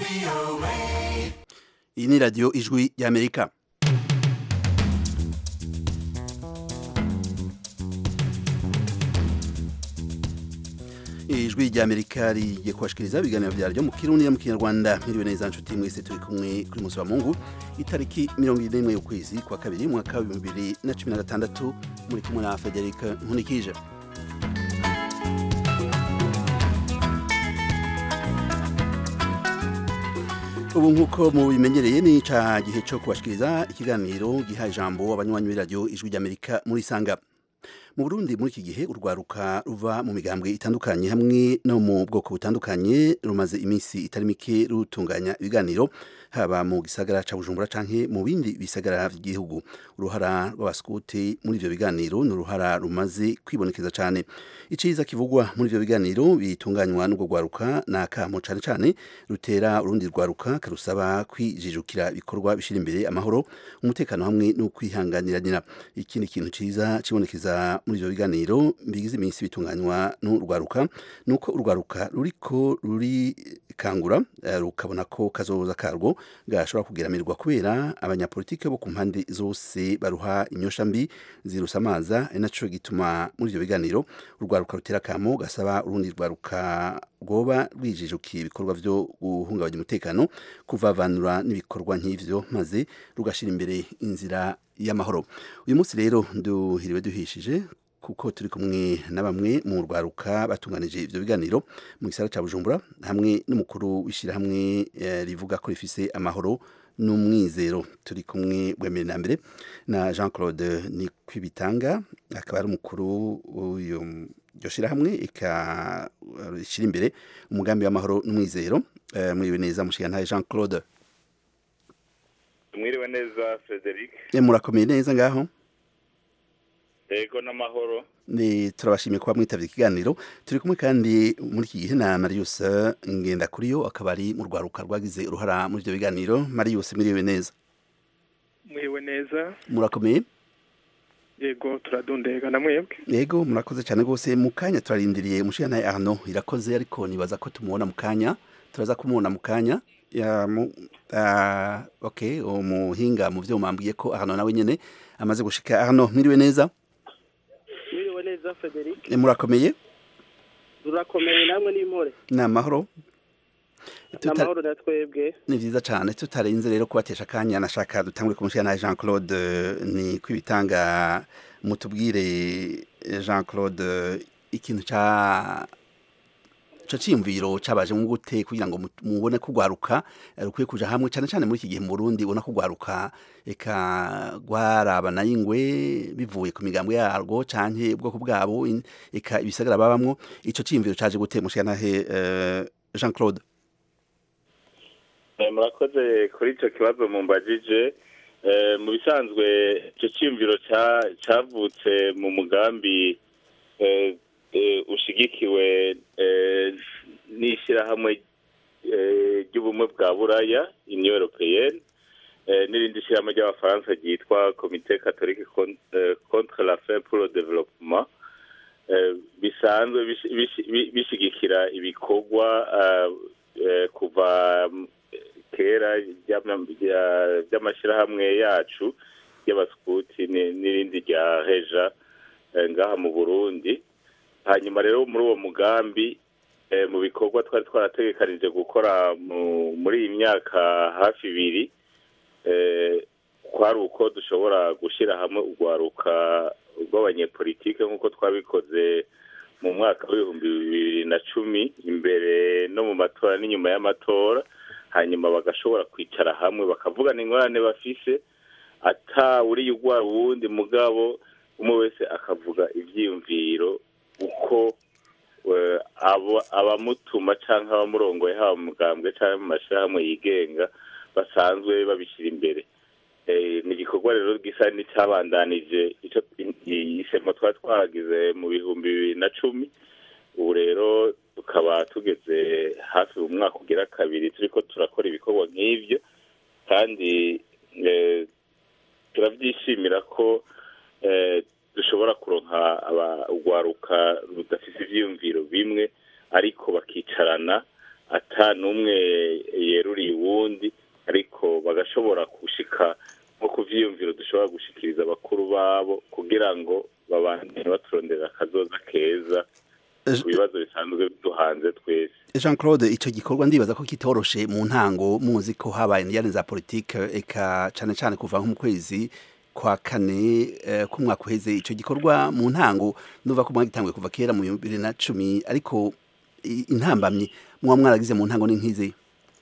Iyi ni radiyo ijwi y'Amerika. Ijwi ry'Amerika rigiye kubashikiriza ibiganiro vyaryo mu Kirundi no mu Kinyarwanda. Mwiriwe neza nshuti mwese turi kumwe kuri musi wa Mungu itariki 21 y'ukwezi kwa kabiri mwaka wa 2016 muri kumwe na Frederic Nkunikije. Ubu nkuko mubimenyereye ni ca gihe cyo kubashikiriza ikiganiro giha ijambo abanywanyi b'iradiyo ijwi ry'Amerika muri Sanga. Mu Burundi muri iki gihe urwaruka ruva mu migambwe itandukanye hamwe no mu bwoko butandukanye rumaze iminsi itari mike rutunganya ibiganiro haba mu gisagara ca Bujumbura canke mu bindi bisagara vy'igihugu. Uruhara rw'abaskuti muri ivyo biganiro ni uruhara rumaze kwibonekeza cane. Iciza kivugwa muri ivyo biganiro bitunganywa n'ubwo rwaruka n'akamo cane cane rutera urundi rwaruka karusaba kwijijukira ibikorwa bishira imbere amahoro, umutekano hamwe no kwihanganiranira. Ikindi kintu ciza cibonekeza muri ivyo biganiro bigize iminsi bitunganywa n'urwaruka nuko urwaruka ruriko rurikangura rukabona ko kazoza karwo gashobora kugeramirwa kubera abanyapolitike bo ku mpande zose baruha inyosha mbi zirusamaza. Naco gituma muri ivyo biganiro urwaruka rutera kamo gasaba urundi rwaruka rwoba rwijijukiye ibikorwa vyo guhungabanya umutekano, kuvavanura n'ibikorwa nk'ivyo maze rugashira imbere inzira y'amahoro. Uyu munsi rero duhiriwe duhishije kuko turi kumwe na bamwe mu rwaruka batunganije ivyo biganiro mu gisagara ca Bujumbura hamwe n'umukuru w'ishira hamwe rivuga ko rifise amahoro n'umwizero. Turi kumwe bwemere na mbere na Jean-Claude Nikwibitanga akaba ari umukuru uyu yoshira hamwe ikashira imbere umugambi w'amahoro n'umwizero. Mwiriwe neza mushikana Jean-Claude. Mwiriwe neza Frederic. Murakomeye neza ngaho? Ego n'amahoro. Ni turabashimiye kuba mwitavye ikiganiro. Turi kumwe kandi muri iki gihe na Marius Ngendakuriyo akaba ari mu rwaruka rwagize uruhara muri ivyo biganiro. Marius, mwiriwe neza? Mwiriwe neza. Murakomeye? Yego turadondega na mwebwe. Yego murakoze cyane gose. Mu kanya turarindiriye mushikana Arno irakoze ariko nibaza ko tumubona mu kanya. Turaza kumubona mu kanya. Okay, umuhinga mu vyo mambwiye ko Arno nawe nyene amaze gushika. Arno, mwiriwe neza? Mwiriwe neza Frederic. Murakomeye? Turakomeye namwe n'impore. N'amahoro. N'amahoro na twebwe. Ni vyiza cane. Tutarenze rero kubatesha kanya nashaka dutangure kumushira na Jean-Claude Nikwibitanga. Mutubwire Jean-Claude ikintu ca ciyumviro cabaje mu gute kugira ngo mubone kugwaruka rukwiye kuja hamwe cyane cyane muri iki gihe mu Burundi ubona kugwaruka eka gwarabana y'ingwe bivuye ku migambwe yarwo canke ubwoko bwabo eka ibisagara babamwo. Ico ciyumviro caje gute mushikana Jean-Claude? Murakoze kuri ico kibazo mumbajije. Mu bisanzwe ico ciyumviro cavutse mu mugambi ushigikiwe n'ishirahamwe ry'ubumwe bwa Buraya Union Européenne n'irindi shirahamwe ry'abafaransa ryitwa Comité Catholique contre la faim pour le développement, bisanzwe bishigikira ibikorwa kuva kera by'amashirahamwe yacu y'abaskuti n'irindi rya Heja ngaha mu Burundi. Hanyuma rero muri uwo mugambi mu bikorwa twari twarategekanije gukora muri iyi myaka hafi 2 kwari uko dushobora gushira hamwe urwaruka rw'abanyepolitike nk'uko twabikoze mu mwaka w'2010 imbere no mu matora n'inyuma y'amatora, hanyuma bagashobora kwicara hamwe bakavugana ingorane bafise ata uri ugwara uwundi mugabo umwe wese akavuga ivyiyumviro uko abamutuma canke abamurongoye haba mu mugambwe canke mu mashirahamwe yigenga basanzwe babishira imbere. Ni igikorwa rero gisa n'icabandanije isemo twari twagize mu 2010. Ubu rero tukaba tugeze hafi mu mwaka ugira kabiri turiko turakora ibikorwa nk'ivyo, kandi turavyishimira ko dushobora kuronka urwaruka rudafise ivyiyumviro bimwe ariko bakicarana ata n'umwe yeruriye uwundi ariko bagashobora gushika nko ku vyiyumviro dushobora gushikiriza abakuru babo kugira ngo babandanye baturondera akazoza keza ku bibazo bisanzwe biduhanze twese. Jean Claude, ico gikorwa ndibaza ko kitoroshe mu ntango, muzi ko habaye indiyane za politike eka cane cane kuva nko mu kwezi kwa kane k'umwaka uheze. Ico gikorwa mu ntango nuva ko mwagitanguye kuva kera mu 2010, ariko intambamyi muba mwaragize mu ntango ni nk'izi?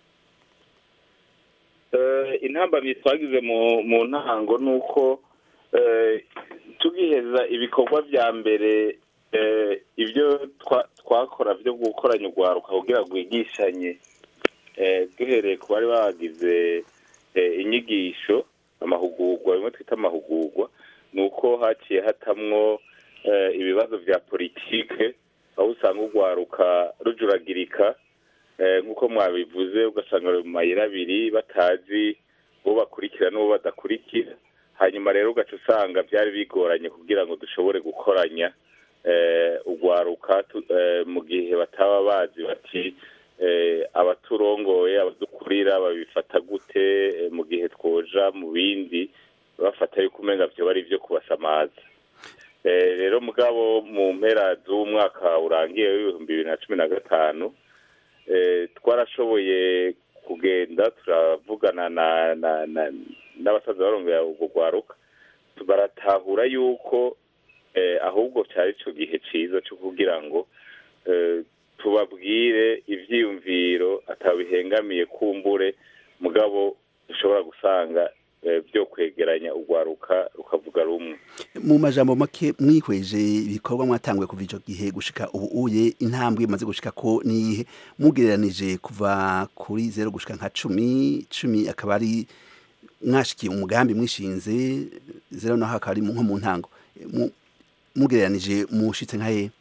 Intambamyi twagize mu ntango nuko tugiheza ibikorwa vya mbere ibyo twakora byo gukoranya urwaruka kugira ngo rwigishanye duhereye ku bari bagize inyigisho amahugurwa, bimwe twita amahugurwa, ni uko haciye hatamwo ibibazo vya politike, aho usanga urwaruka rujuragirika nk'uko mwabivuze, ugasanga mu mayira abiri batazi uwo bakurikira n'uwo badakurikira. Hanyuma rero ugaca usanga byari bigoranye kugira ngo dushobore gukoranya urwaruka mu gihe bataba bazi bati abaturongoye abadukurira babifata gute, mu gihe twoja mu bindi bafata yuko umenga vyo bari vyo kubasamaza. Rero mugabo mu mpera z'umwaka urangiye w'2015 twarashoboye kugenda turavugana n'abasaza barongoye urwo rwaruka, baratahura yuko ahubwo cyari cyo gihe ciza cyo kugira ngo tubabwire ivyiyumviro atabihengamiye kumbure, mugabo ushobora gusanga byo kwegeranya urwaruka rukavuga rumwe. Mu majambo make, mwihweje ibikorwa mwatanguye kuva ico gihe gushika ubu uye, intambwe imaze gushika ko nihe mugereranije kuva kuri 0 gushika nka 10 akaba ari mwashikiye umugambi mwishinze 0 naho akaba ari nko mu ntango, mugereranije mushitse nka he?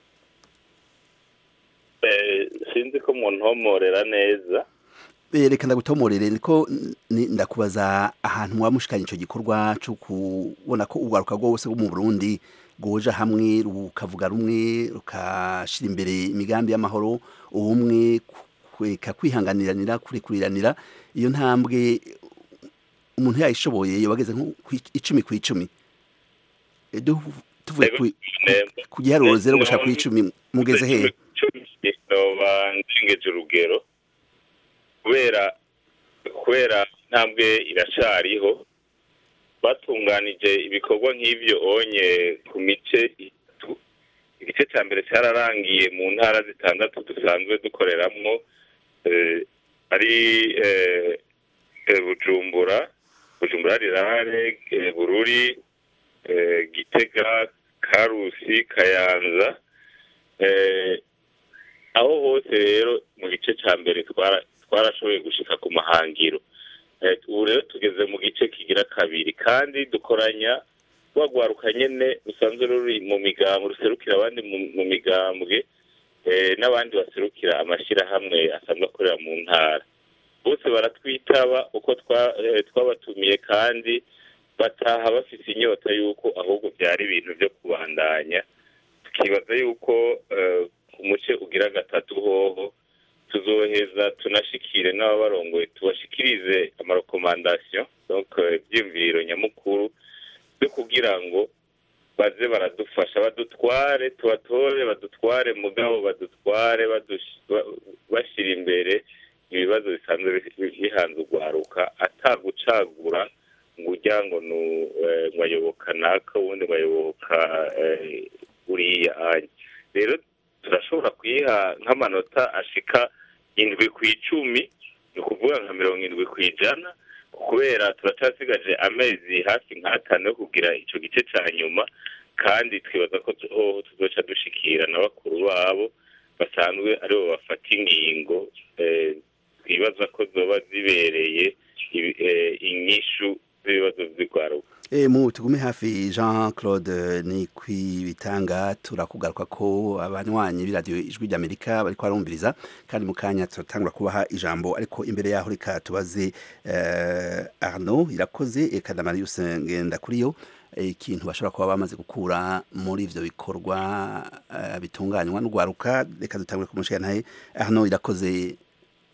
Sinzi ko muntomorera neza. Reka ndagutomorere, niko ndakubaza ahantu mwamushikanye ico gikorwa cyo kubona ko urwaruka rwose rwo mu Burundi goja hamwe rukavuga rumwe rukashira imbere imigambi y'amahoro, ubumwe, kwihanganiranira, kurikuriranira. Iyo ntambwe umuntu yayishoboye yobageze nko 10 ku 10. Tuvuye ku giharuro 0 gushaka ku 10 mugeze hehe? Ndengeje urugero kubera ntambwe iracariho. Batunganije ibikorwa nk'ivyo onye ku mice itatu. Igice cya mbere cyararangiye mu ntara zitandatu dusanzwe dukoreramwo, ari Bujumbura, Rirare, Bururi, Gitega, Karusi, Kayanza. Aho hose rero mu gice cya mbere twarashoboye gushika ku mahangiro. Ubu rero tugeze mu gice kigira kabiri, kandi dukoranya rwagwaruka nyene rusanzwe ruri mu migambwe, ruserukira abandi mu migambwe n'abandi baserukira amashirahamwe asanzwe akorera mu ntara. Bose baratwitaba uko twabatumiye, kandi bataha bafise inyota yuko ahubwo byari ibintu byo kubandanya. Tukibaza yuko umuce ugira gatatu hoho tuzoheza tunashikire n'abarongoye, tubashikirize amarekomandation, donc ivyumviro nyamukuru byo kugira ngo baze baradufasha, badutware, tubatore, badutware, mugabo badutware bashira imbere ibibazo bisanzwe bihanze urwaruka, atagucagura ngo urya ngo mwayoboka naka ubundi mwayoboka uriya anye. Rero turashobora kuyiha nk'amanota ashika 7 ku 10, ni ukuvuga nka 70 ku 100, kubera turacasigaje amezi hafi nk'atanu kugira ico gice ca nyuma, kandi twibaza ko tuzoca dushikira n'abakuru babo basanzwe aribo bafata ingingo twibaza ko zoba zibereye inyishu z'ibibazo vy'urwaruka. Mu tugume hafi Jean Claude ni kwibitanga, turakugaruka ko abanywanyi b'iradio Ijwi ry'Amerika bariko barumviriza, kandi mu kanya turatangura kubaha ijambo, ariko imbere yaho reka tubaze Arnaud Irakoze eka na Marius Ngendakuriyo ikintu bashobora kuba bamaze gukura muri ivyo bikorwa bitunganywa n'urwaruka. Reka dutangure kumushikana naye Arnaud Irakoze.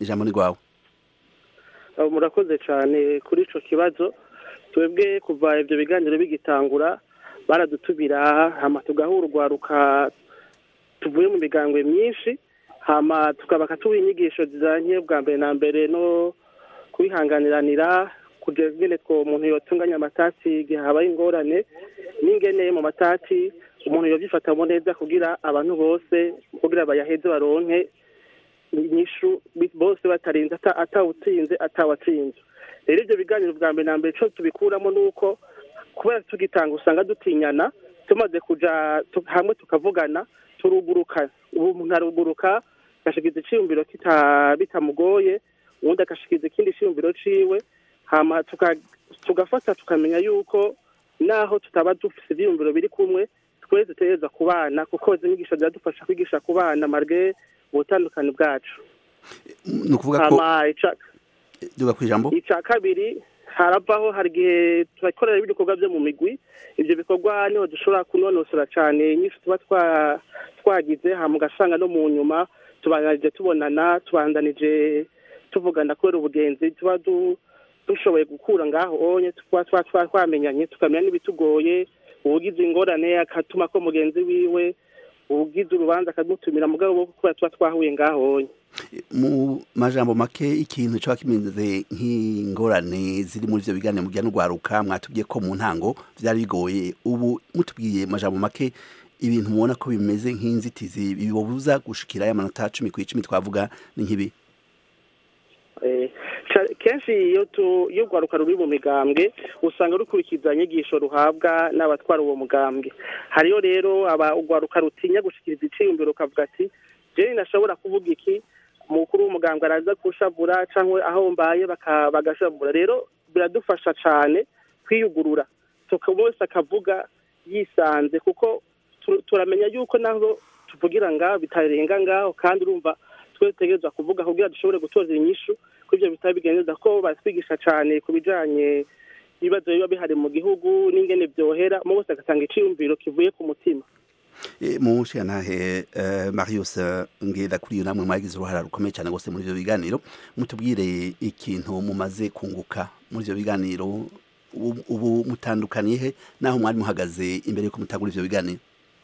ijambo ni rwawe. Murakoze cyane kuri ico kibazo. Twebwe kuva ivyo biganiro bigitangura baradutubira hama tugahura urwaruka tuvuye mu migambwe myinshi, hama tukabaka tuba inyigisho zijanye bwa mbere na mbere no kwihanganiranira kugeza ingene two umuntu yotunganya amatati igihe habaye ingorane, n'ingene mu matati umuntu yovyifatamo neza kugira abantu bose kugira bayaheze baronke inyishu bose batarinze atawutsinze atawatsinze. Rero ivyo biganiro bwa mbere na mbere co tubikuramo nuko kubera tugitanga usanga dutinyana, tumaze kuja hamwe tukavugana turuguruka. Ubu umuntu aruguruka agashikiza iciyumviro bitamugoye, uwundi agashikiza ikindi ciyumviro ciwe, hama tugafata tukamenya yuko naho tutaba dufise ivyiyumviro biri kumwe twese dutegerezwa kubana, kuko izo nyigisho ziradufasha kwigisha kubana marge ubutandukane bwacu. Ni ukuvuga ko duga kwijambo ica kabiri haravaho hari igihe turakorera ibikorwa byo mu migwi, ivyo bikorwa niho dushobora kunonosora cane inyishu tuba twagize, hama ugasanga no mu nyuma tubandanije tubonana, tubandanije tuvugana kubera ubugenzi tuba dushoboye gukura ngaho onye twamenyanye, tukamenya n'ibitugoye, uwugize ingorane akatuma ko mugenzi wiwe, uwugize urubanza akadutumira mugabo kubera tuba twahuye ngaho onye. Mu majambo make ikintu cyo kimeze nk'ingorane ziri muri ivyo biganiro mujya n'urwaruka mwatubwiye ko mu ntango vyari bigoye, ubu mutubwiye majambo make ibintu mubona ko bimeze nk'inzitizi bibobuza gushikira ya manota 10 ku 10 twavuga ni nk'ibi. Kenshi iyo urwaruka ruri mu migambwe usanga rukurikiza inyigisho ruhabwa n'abatwara uwo mugambwe. Hariyo rero urwaruka rutinya gushikiriza iciyumviro ukavuga ati jewe nashobora kuvuga iki, umukuru w'umugambwe araza kushavura canke aho mbaye bagashavura. Rero biradufasha cane kwiyugurura, wese akavuga yisanze, kuko turamenya yuko naho tuvugira ngaho bitarenga ngaho, kandi urumva twese tegerezwa kuvuga kugira dushobore gutoza inyishu kw'ivyo bitaba bigendeza ko batwigisha cane ku bijanye ibibazo biba bihari mu gihugu n'ingene vyohera, mu bose agatanga iciyumviro kivuye ku mutima. Mushyantahe Marius ngenda kuri iyo namwe mwagize uruhara rukomeye cyane gose muri ivyo biganiro, mutubwire ikintu mumaze kunguka muri ivyo biganiro, ubu mutandukaniye he naho mwari muhagaze imbere yuko mutagura ivyo biganiro?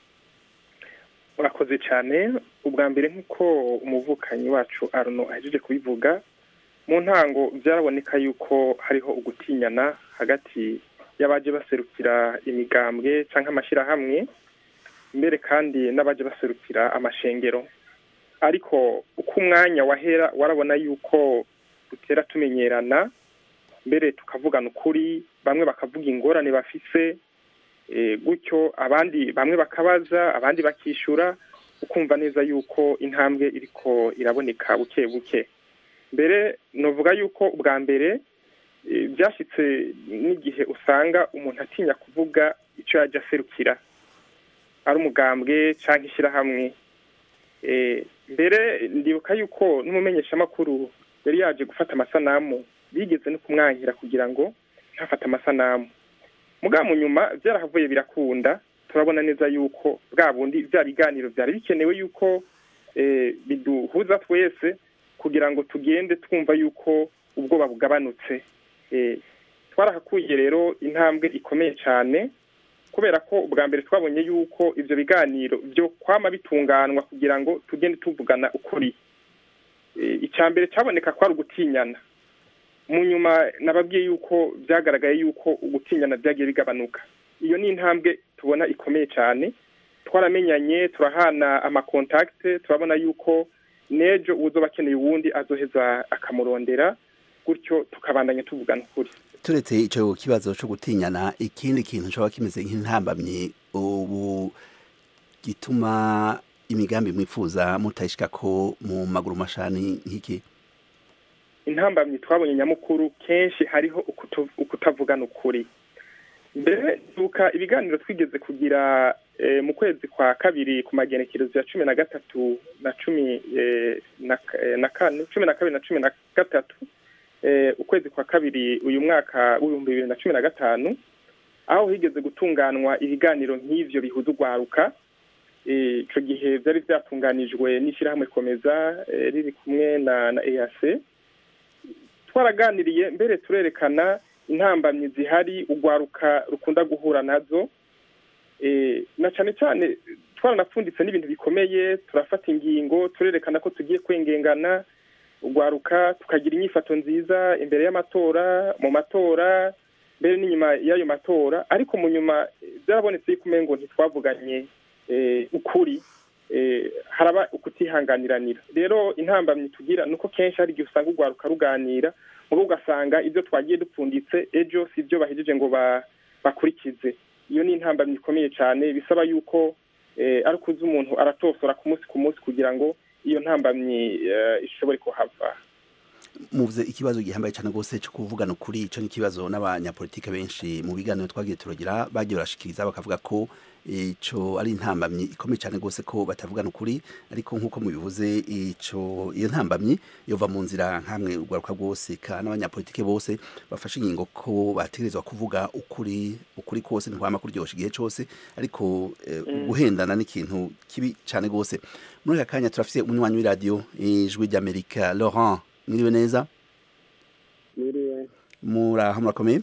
Urakoze cyane. Ubwa mbere nk'uko umuvukanyi wacu Arno ahejeje kubivuga, mu ntango byaraboneka yuko hariho ugutinyana hagati y'abaje baserukira imigambwe canke amashirahamwe, mbere kandi n'abaje baserukira amashengero. Ariko uko umwanya wahera warabona yuko dutera tumenyerana, mbere tukavugana ukuri, bamwe bakavuga ingorane bafise, gutyo abandi bamwe bakabaza abandi bakishura, ukumva neza yuko intambwe iriko iraboneka buke buke. Mbere novuga yuko ubwa mbere byashitse n'igihe usanga umuntu atinya kuvuga ico yaje aserukira, ari umugambwe canke ishirahamwe. Mbere ndibuka yuko n'umumenyeshamakuru yari yaje gufata amasanamu, bigeze no kumwankira kugira ngo ntafate amasanamu. Muga mu nyuma byarahavuye birakunda, turabona neza yuko bwa bundi bya biganiro byari bikenewe yuko biduhuza twese kugira ngo tugende twumva yuko ubwoba bugabanutse. Twarahakuye rero intambwe ikomeye cyane, kubera ko ubwa mbere twabonye yuko ivyo biganiro byo kwama bitunganwa kugira ngo tugende tuvugana ukuri. Icambere cyaboneka ko ari ugutinyana. Mu nyuma nababwiye yuko byagaragaye yuko ugutinyana byagiye bigabanuka. Iyo ni intambwe tubona ikomeye cyane. Twaramenyanye, turahana amakontakte, turabona yuko nejo uzo bakeneye uwundi azoheza akamurondera, gutyo tukabandanya tuvugana ukuri. Turetse ico kibazo cyo gutinyana, ikindi kintu cyo kimeze nk'intambamye ubu gituma imigambi mwifuza mutayishika ko mu maguru mashani nk'iki? Intambamye twabonye nyamukuru kenshi hariho ukutavugana ukuri. Mbere duka ibiganiro twigeze kugira mu kwezi kwa kabiri ku magenekerezo ya 13 na 10 na 12 na 13, ukwezi kwa kabiri uyu mwaka w'2015, aho higeze gutunganwa ibiganiro nk'ivyo bihuza urwaruka, ico gihe vyari vyatunganijwe n'ishirahamwe Komeza riri kumwe na EAC. Twaraganiriye mbere turerekana intambamyi zihari ugwaruka rukunda guhura nazo, na cane cyane twaranapfunditse n'ibintu bikomeye, turafata ingingo turerekana ko tugiye kwengengana ugwaruka, tukagira inyifato nziza imbere y'amatora, mu matora, mbere n'inyuma y'ayo matora. Ariko mu nyuma byarabonetse yuko umengo ntitwavuganye ukuri, haraba ukutihanganiranira. Rero intambamyi tugira nuko kenshi hari igihe usanga ugwaruka ruganira mubo ugasanga ibyo twagiye dupfunditse ejo si ibyo bahejeje ngo bakurikize. Iyo ni intambamyi ikomeye cyane, bisaba yuko ari kuza umuntu aratosora ku munsi kugira ngo iyo ntambamyi ishobore kuhava. Muvuze ikibazo gihambaye cyane gose cyo kuvugana ukuri, ico ni kibazo n'abanyapolitike benshi mu biganiro twagiye turagira bagiye barashikiriza bakavuga ko ico ari intambamyi ikomeye cyane gose ko batavugana ukuri, ariko nkuko mubivuze iyo ntambamyi yova mu nzira nkamwe ugwaruka rwose ka n'abanyapolitike bose bafashe ingingo ko bategerezwa kuvuga ukuri kose ntwama kuryosha igihe cyose, ariko guhendana n'ikintu kibi cyane gose. Muri aka kanya turafise umunywanyi w'iradio Ijwi ry'Amerika, Laurent. Mwiriwe neza? Mwiriwe. Muraho murakomeye?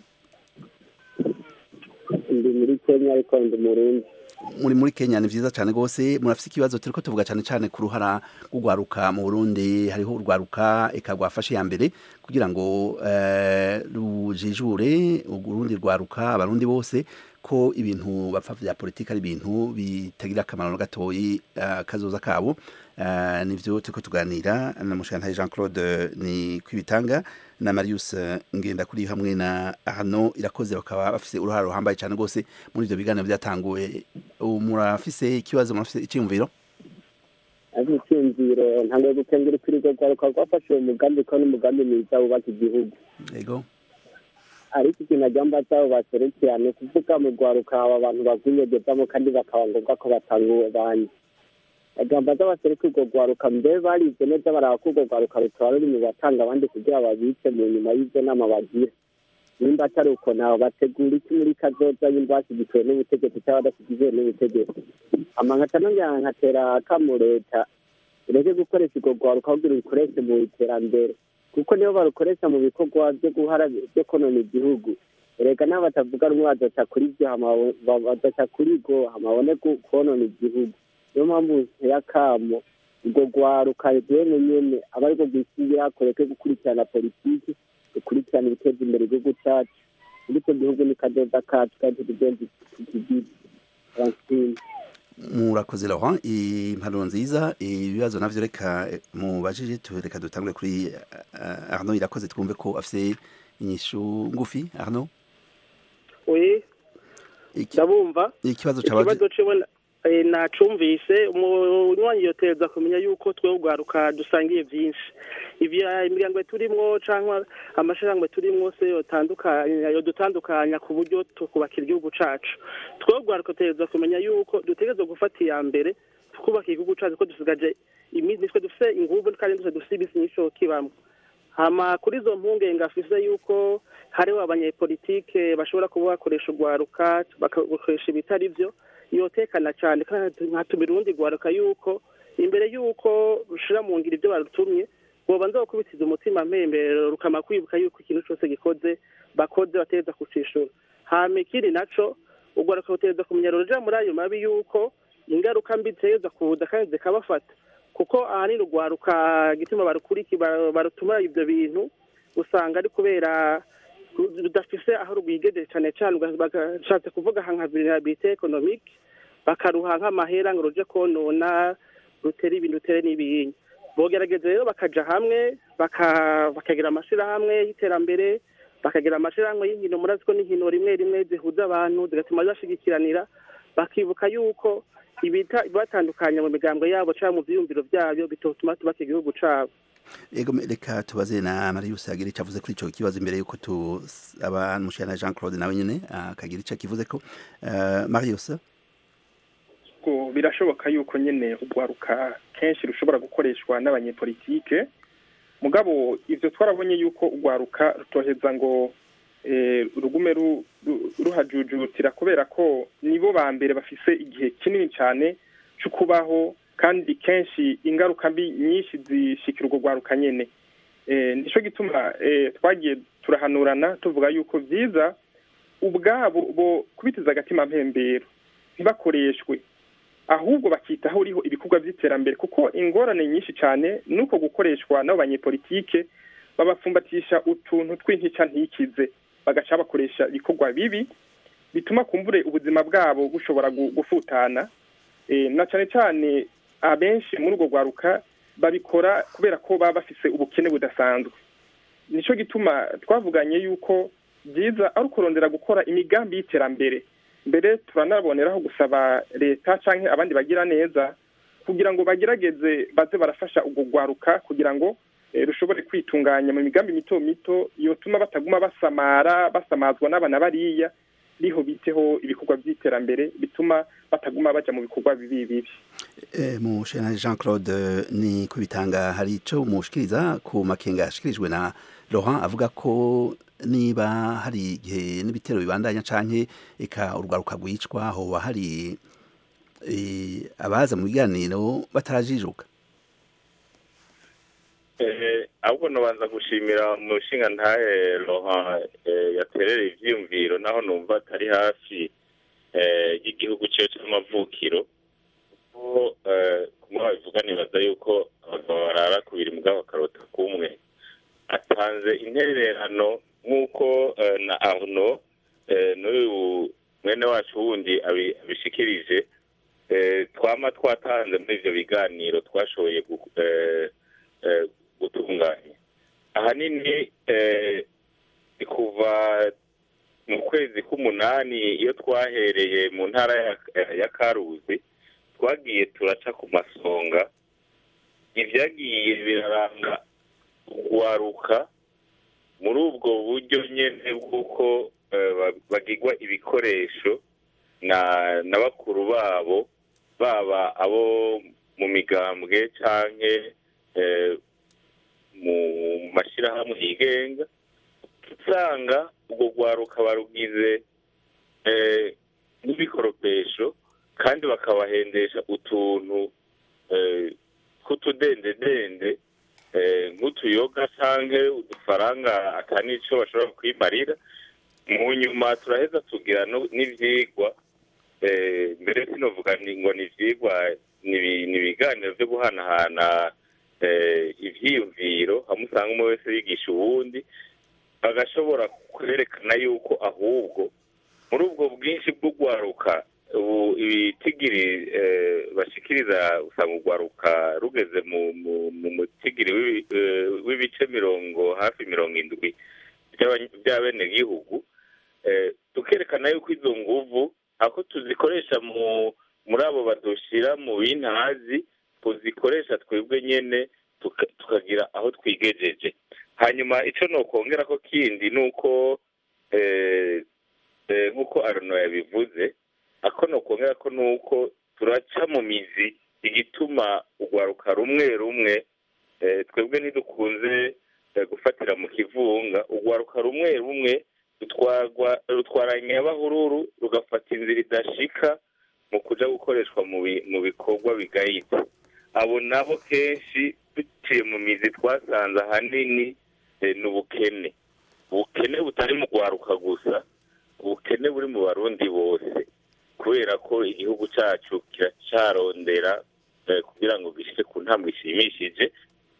Ndi muri Kenya ariko ndi mu Burundi. Muri Kenya ni vyiza cyane gose. Murafise ikibazo turiko tuvuga cyane ku ruhara rw'ugwaruka mu Burundi. Hariho urwaruka ekagwafashe ya mbere kugira ngo rujijure Uburundi rwaruka abarundi bose ko ibintu bapfa vya politika ari ibintu bitagira akamaro na gatoyi kazoza kabo. Nivyo turiko tuganira na Mushantaye Jean Claude ni kwibitanga na Marius Ngenda kuri hamwe na Arno Irakoze, bakaba bafise uruhara ruhambaye cyane gose muri ivyo biganiro byatanguye. Murafise ikibazo, murafise icyumviro? Icyumviro ntango gukengera kuri rwo rwafashe umugambi ko n'umugambi mwiza wubaka igihugu. Yego. Ariko ikintu agamba cyabo baserekeyane kuvuga mu rwaruka abantu bavunyegezamo kandi bakaba ngombwa ko batanguwe banye. Agamba z'abaseruka urwo rwaruka mbe barize neza baraba urwo rwaruka rutwara ruri mu batanga abandi kugira babice mu nyuma y'ivyo nama bagira. Nimba atari uko naho bategura iki muri kazoza y'indwashyigikiwe n'ubutegetsi cyangwa badashyigikiwe n'ubutegetsi. Amankata nongera nkatera akamu leta ureke gukoresha urwo rwaruka kugira urukoreshe mu iterambere, kuko nibo barukoresha mu bikorwa byo konona igihugu. Erega n'abo batavuga rumwe bazaca kuri ivyo bazaca kuri go hamabone konona igihugu. Niyo mpamvu yakamo urwo rwaruka rwene nyene aba ariko bwisigira koreke gukurikirana politiki, gukurikirana ibiteza imbere igihugu cacu, ndetse igihugu ni kazoza kacu kandi tugenzi tukigize. Murakoze Laurent, impanuro nziza. Ibibazo navyo reka mubajije tureka dutangure kuri Arno Irakoze twumve ko afise inyishu ngufi. Arno? Oui. Ndabumva. Ikibazo cabaje nacumvise umunywanyi yoteza kumenya yuko twe ugwaruka dusangiye byinshi. Ivya imiryango turimwo canke amashirahamwe turimwo se yodutandukanya ku buryo tukubakira igihugu cacu. Twe ugwaruka teza kumenya yuko dutegerezwa gufata iya mbere tukubaka igihugu cacu ko dusigaje imizi twe dufise inguvu kandi dufise ibisi nyisho kibamwe. Hama kuri zo mpunge ngafise yuko hariho abanyepolitike bashobora kuba bakoresha ugwaruka bakakoresha ibitari byo, yotekana cyane kandi nkatumira urundi gwaruka yuko imbere yuko rushira mu ngira ibyo barutumye bobanza bakubitiza umutima mpembero rukama kwibuka yuko ikintu cyose bakoze bateza kucishura. Hama ikiri naco ugwaruka uteza kumenya roja muri ayo mabi yuko ingaruka mbi ziteza kuza kandi zikabafata, kuko ahanini ugwaruka gituma barutuma ibyo bintu usanga ari kubera rudafise aho rwigejeje cyane cyane bagashatse kuvuga nka vulnerabilité économique, bakaruha nk'amahera ngo ruje konona rutera ibintu rutere n'ibintu. Bogerageza rero bakaja hamwe bakagira amashirahamwe y'iterambere, bakagira amashirahamwe y'inkino. Murazi ko n'inkino rimwe zihuza abantu zigatuma bashigikiranira, bakibuka yuko batandukanya mu migambo yabo cyangwa mu vyiyumviro byabo bitotuma tubaka igihugu cabo. Ego reka tubaze na Marius agira icyo avuze kuri ico kibazo imbere yuko Mushana Jean Claude nawe nyene akagira icyo kivuze ko Marius ko birashoboka yuko nyene ugwaruka kenshi rushobora gukoreshwa n'abanyepolitike, mugabo ivyo twarabonye yuko ugwaruka rutoheza ngo rugume ruhajujutira kubera ko nibo ba mbere bafise igihe kinini cyane cyo kubaho kandi kenshi ingaruka mbi nyinshi zishikira urwo rwaruka nyene. Nico gituma twagiye turahanurana tuvuga yuko byiza ubwabo bo kubitiza agatima mpembero ntibakoreshwe, ahubwo bakitaho uriho ibikorwa by'iterambere, kuko ingorane nyinshi cyane nuko gukoreshwa n'abo banyepolitike babapfumbatisha utuntu tw'intica ntikize, bagaca bakoresha ibikorwa bibi bituma kumbure ubuzima bwabo bushobora gufutana. Na cyane cyane abenshi muri urwo rwaruka babikora kubera ko baba bafise ubukene budasanzwe. Nico gituma twavuganye yuko byiza ari ukurondera gukora imigambi y'iterambere, mbere turanaboneraho gusaba leta canke abandi bagira neza kugira ngo bagerageze baze barafasha urwo rwaruka kugira ngo rushobore kwitunganya mu migambi mito mito yotuma bataguma basamazwa n'abana bariya, riho biteho ibikorwa by'iterambere bituma bataguma baja mu bikorwa bibi. Mushana Jean Claude, ni kubitanga hari ico mushikiriza ku makenga yashikirijwe na Laurent avuga ko niba hari igihe n'ibitero bibandanya canke eka urwaruka rwicwa hoba hari abaza mu biganiro batarajijuka? ahubwo nabanza gushimira umushinga ntahe Laurent yaterera ivyiyumviro naho numva atari hafi y'igihugu cyo cy'amavukiro, kuko kumwe bivuga nibaza yuko abagabo barara kubiri mugabo karota kumwe. Atanze intererano nk'uko na Arnaud n'uyu mwene wacu wundi abishikirije, twama twatanze muri ivyo biganiro twashoboye gutunganya. Ahanini kuva mu kwezi k'umunani iyo twahereye mu ntara ya Karuzi, twagiye turaca ku masonga ivyagiye biraranga urwaruka muri ubwo buryo nyene bw'uko bagirwa ibikoresho na bakuru babo, baba abo mu migambwe canke mu mashirahamwe yigenga. Usanga ubwo rwaruka barugize n'ibikoropesho kandi bakabahendesha utuntu tw'utudendedende nk'utuyoga canke udufaranga atanico bashobora kwimarira. Mu nyuma turaheza tugira n'ivyigwa, mbere sinovuga ngo ni ivyigwa, ni ibiganiro vyo guhanahana ivyiyumviro, hamwe usanga umwe wese yigisha uwundi, bagashobora kwerekana yuko ahubwo muri ubwo bwinshi bw'urwaruka ubu ibitigiri bashikiriza usanga urwaruka rugeze mu mutigiri w'ibice hafi 70 by'abenegihugu. Tukerekana yuko izo nguvu ako tuzikoresha muri abo badushira mu bintazi, tuzikoresha twebwe nyene tukagira aho twigejeje. Hanyuma ico nokongera ko kindi nuko nkuko Arnaud yabivuze, ako nokongera ko nuko turaca mu mizi igituma urwaruka rumwe twebwe ntidukunze gufatira mu kivunga. Urwaruka rumwe rutwaranye abahururu rugafata inzira idashika mu kuja gukoreshwa mu bikorwa bigayitse. Abo nabo kenshi duciye mu mizi twasanze ahanini n'ubukene butari mu rwaruka gusa, ubukene buri mu Barundi bose, kubera ko igihugu cyacu kiracarondera kugira ngo gishike ku ntambwe ishimishije.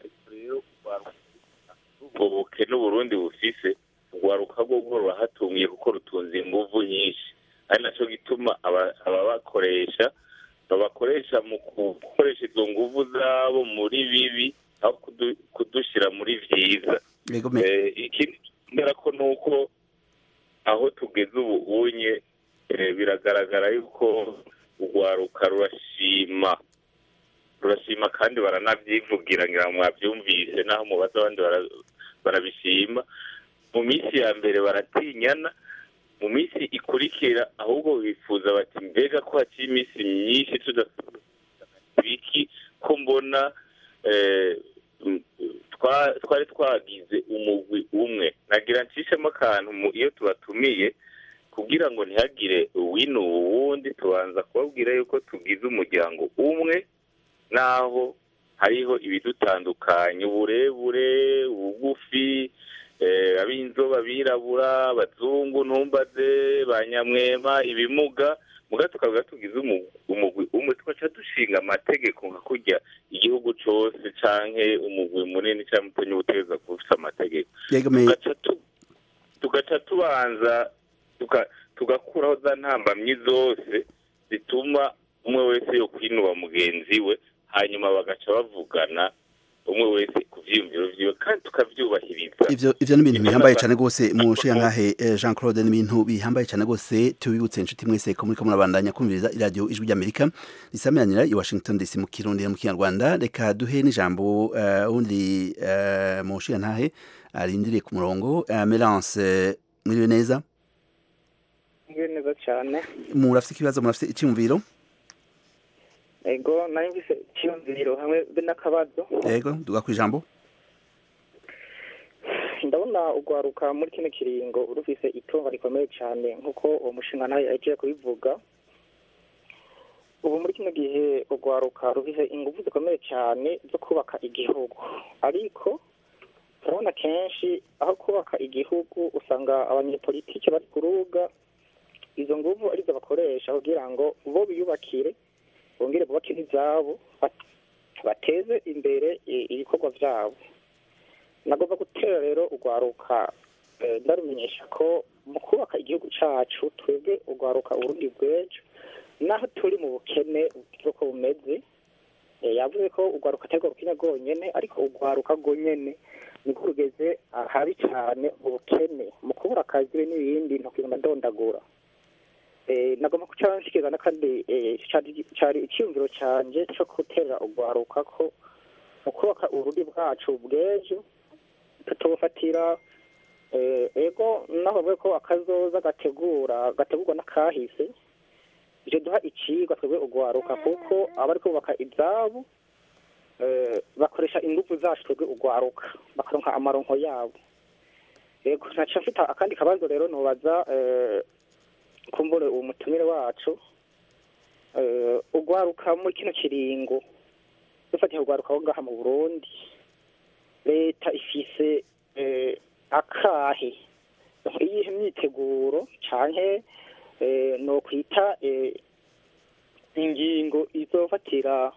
Ubwo bukene Burundi bufise, urwaruka rwo rurahatungiye kuko rutunze inguvu nyinshi, ari naco gituma babakoresha mu gukoresha izo nguvu zabo muri bibi aho kudushira muri vyiza. Ikindi mbera ko nuko aho tugeze ubu unye biragaragara yuko urwaruka rurashima kandi baranavyivugira, ngira mwavyumvise naho mubaza abandi barabishima. Mu minsi ya mbere baratinyana, mu minsi ikurikira ahubwo bifuza bati mbega ko haciye iminsi myinshi tudasubiki ko mbona twari twagize umugwi umwe. Nagira ncishemo akantu iyo tubatumiye kugira ngo ntihagire uwinu uwundi tubanza kubabwira yuko tugize umuryango umwe naho hariho ibidutandukanye uburebure ubugufi ab'inzoba birabura abazungu ntumbaze banyamwema ibimuga muga tukavuga tugize umugwi umwe tugaca dushinga amategeko nka kurya igihugu cose canke umugwi munini canke mutonyi ubutegeza kufisa amategeko tugaca tubanza tugakuraho za ntambamyi zose zituma umwe wese yo kwinuba mugenzi we hanyuma bagaca bavugana umwe wese ku vyiyumviro vyiwe kandi tukavyubahiriza ivyo ni ibintu bihambaye cyane rwose mushiyantahe Jean Claude ni ibintu bihambaye cyane rwose tubibutse inshuti mwese ko muriko murabandanya kumviriza iradiyo ijwi ry'Amerika risamiranira i Washington DC mu Kirundi mu Kinyarwanda reka duhe n'ijambo undi mushiyantahe arindiriye ku murongo Melance mwiriwe neza neza cyane murafite ikibazo murafite icyumviro ego nari mvise icyumviro hamwe be n'akabazo ego duga ku ijambo ndabona ugwaruka muri kino kiringo urufise itunga rikomeye cyane nk'uko uwo mushinga nawe yagiye kubivuga ubu muri kino gihe ugwaruka rufise ingufu zikomeye cyane zo kubaka igihugu ariko turabona kenshi aho kubaka igihugu usanga abanyepolitiki bari ku rubuga izo nguvu arizo bakoresha kugira ngo bo biyubakire bongere bubakire izabo bateze imbere ibikorwa vyabo nagomba gutera rero ugwaruka ndarumenyesha ko mu kubaka igihugu cacu twebwe ugwaruka urundi bwejo naho turi mu bukene uko bumeze yavuze ko ugwaruka atarwo rukenya rwonyene ariko ugwaruka rwonyene niko rugeze habi cyane ubukene mu kubura akazi n'ibindi ntukigenda ndondagura nagomba kucanshikiriza n'akandi cari icyumviro canje co gutera ugwaruka ko mu kubaka urundi bwacu bw'ejo tutofatira ego naho bavuga ko akazoza gategurwa n'akahise ivyo duha icigwa twebwe ugwaruka kuko abari kubaka ivyabo bakoresha ingufu zacu twebwe ugwaruka bakaronka amaronko yabo ego naca mfita akandi kabazo rero nobaza kumbure uwo mutumire wacu ugwaruka muri kino kiringo dufatiye ugwaruka wo ngaha mu Burundi leta ifise akahe iyihe myiteguro canke no kwita ingingo izofatira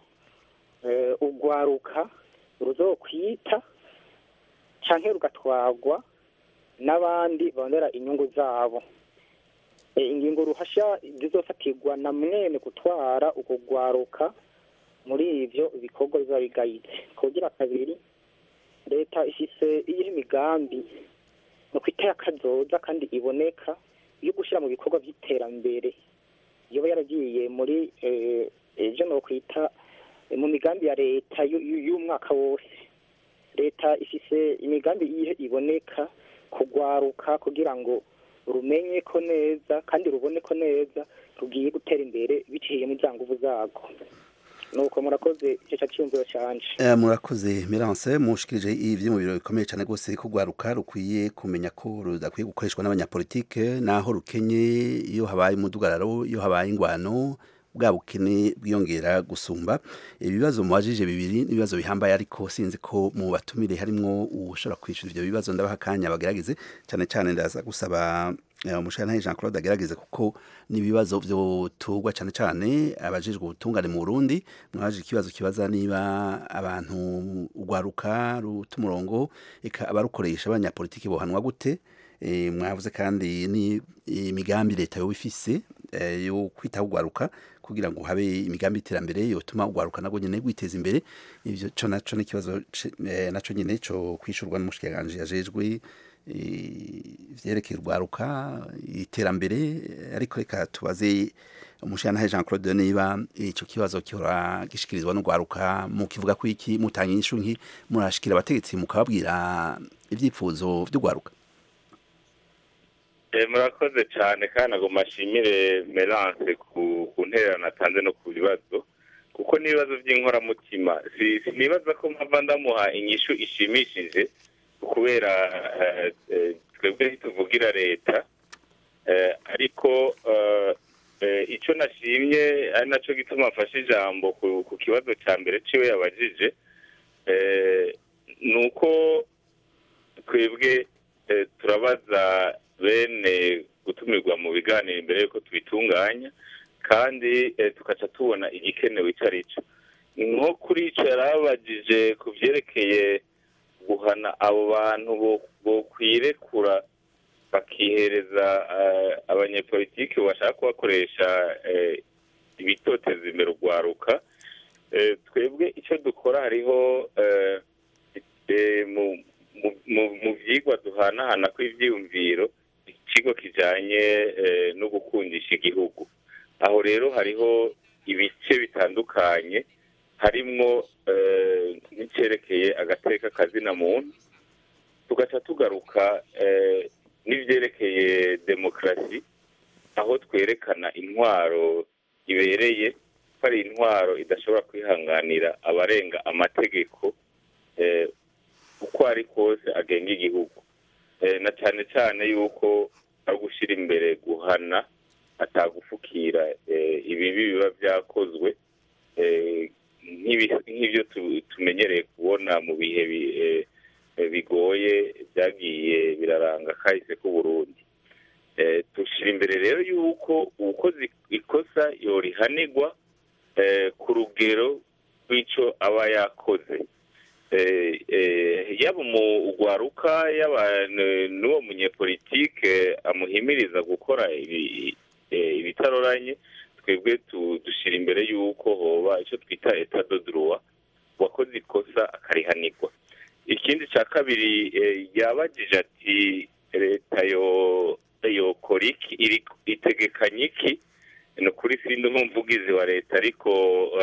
ugwaruka ruzokwita canke rugatwagwa n'abandi bondera inyungu zabo ingingo ruhasha zizofatirwa na mwene gutwara uko gwaruka muri ivyo bikorwa biba bigayitse kugira kabiri leta ifise iyihe migambi no kwitaya kazoza kandi iboneka yo gushira mu bikorwa by'iterambere yoba yaragiye muri ejo no kwita mu migambi ya leta y'umwaka wose leta ifise imigambi iyihe iboneka kugwaruka kugira ngo rumenye ko neza kandi rubone ko neza rugiye gutera imbere biciye mu byanguvu zago nuko murakoze icyo cyumviro cyanje murakoze Melance mushikirije ivyo mu biro bikomeye cyane gose kugwaruka rukwiye kumenya ko rudakwiye gukoreshwa n'abanyapolitike naho rukenye iyo habaye umudugararo iyo habaye ingwano bwa bukene bwiyongera gusumba ibibazo muwajije bibiri ibibazo bihambaye ariko sinzi ko mu batumire harimo ushobora kwishura ivyo bibazo ndabaha kanya bagerageze cyane cyane ndaza gusaba umushana Jean Claude agerageze kuko nibibazo byo tugwa cyane cyane abajijwe ubutungane mu Burundi mwaje ikibazo kibaza niba abantu ugwaruka rutumurongo eka abarukoresha abanyapolitiki bohanwa gute mwavuze kandi ni imigambi leta yo ifise yo kwita ugwaruka kugira ngo habe imigambi iterambere yotuma ugwaruka nago nyene gwiteza imbere ivyo cyo naco n'ikibazo naco nyene cyo kwishurwa n'umushikiranganje yajejwe vyerekeye urwaruka iterambere ariko reka tubaze umushana Jean Claude niba ico kibazo gihora gishikirizwa n'urwaruka mu kivuga ko iki mutanga inyishu nki murashikira abategetsi mukababwira ivyipfuzo vy'urwaruka murakoze cyane kandi ngo mashimire Melance ku ntererano atanze no ku bibazo kuko n'ibibazo by'inkoramutima sinibaza ko mpava ndamuha inyishu ishimishije kubera twebwe tuvugira leta ariko ariko icyo nashimye ari nacyo gituma afashe ijambo ku kibazo cya mbere ciwe yabajije ni uko twebwe turabaza bene gutumirwa mu biganiro imbere y'uko tubitunganya kandi tugaca tubona igikenewe icyo ari cyo nko kuri icyo yarabajije ku byerekeye guhana abo bantu bo kwirekura bakihereza abanyepolitiki bashaka kubakoresha ibitoteza imbere urwaruka twebwe icyo dukora hariho mu byigwa duhanahana kw'ibyiyumviro ikigo kijyanye no gukundisha igihugu aho rero hariho ibice bitandukanye harimwo n'icyerekeye agateka kazina muntu tugaca tugaruka n'ibyerekeye demokarasi aho twerekana intwaro ibereye ko ari intwaro idashobora kwihanganira abarenga amategeko uko ari kose agenga igihugu na cyane cyane yuko ari gushyira imbere guhana atagufukira ibibi biba byakozwe nk'ibyo tumenyereye kubona mu bihe bigoye byagiye biraranga kahise k'uburundi dushyira imbere rero yuko ukoze ikosa yorihanirwa ku rugero rw'icyo aba yakoze yaba umugwaruka yaba n'uwo munyepolitike amuhimiriza gukora ibitaroranye twebwe dushyira imbere y'uko hoba icyo twita etat de droit wakoze ikosa akarihanirwa ikindi cya kabiri yabagije ati leta yokora iki itegekanye iki ni ukuri sindi nk'umuvugizi wa leta ariko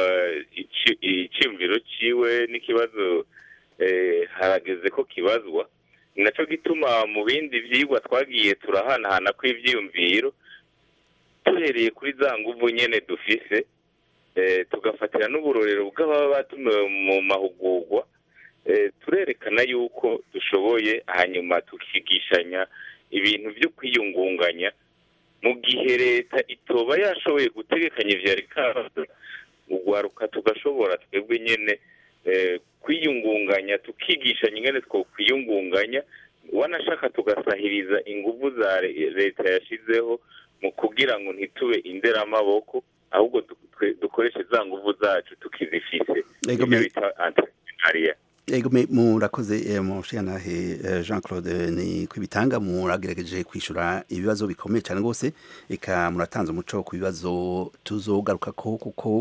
icyumviro ciwe n'ikibazo harageze ko kibazwa ni nacyo gituma mu bindi byigwa twagiye turahanahana kw'ibyiyumviro duhereye kuri za nguvu nyene dufise tugafatira n'uburorero bw'ababa batumiwe mu mahugurwa turerekana yuko dushoboye hanyuma tukigishanya ibintu byo kwiyungunganya mu gihe leta itoba yashoboye gutegekanya ivyari kazo ugwaruka tugashobora twebwe nyene kwiyungunganya tukigishanya ingene two kwiyungunganya wanashaka tugasahiriza inguvu za leta yashizeho mu kugira ngo ntitube inderamaboko ahubwo dukoreshe za nguvu zacu tukizifise ibyo bita entrepreneuria Ego murakoze mushanahe Jean Claude ni kwibitanga muragerageje kwishura ibibazo bikomeye cyane gose eka muratanze umuco ku bibazo tuzogaruka ko kuko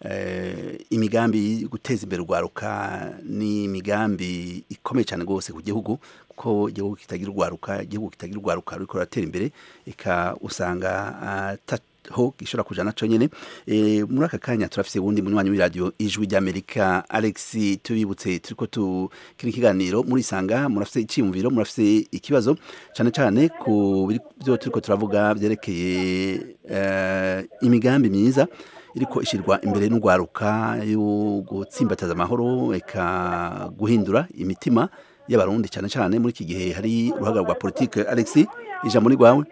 imigambi guteza imbere urwaruka ni imigambi ikomeye cyane gose ku gihugu kuko igihugu kitagira urwaruka ruriko ratera imbere eka usanga ho gishobora kujana naco nyene muri aka kanya turafise wundi munywanyi w'iradio ijwi ry'Amerika Alex tubibutse turiko tukiri ikiganiro muri sanga murafise iciyumviro murafise ikibazo cyane ku byo turiko turavuga byerekeye imigambi myiza iriko ishirwa imbere n'urwaruka yo gutsimbataza amahoro eka guhindura imitima y'abarundi cyane muri iki gihe hari uruhagarara rwa politique. Alex ijambo ni rwawe.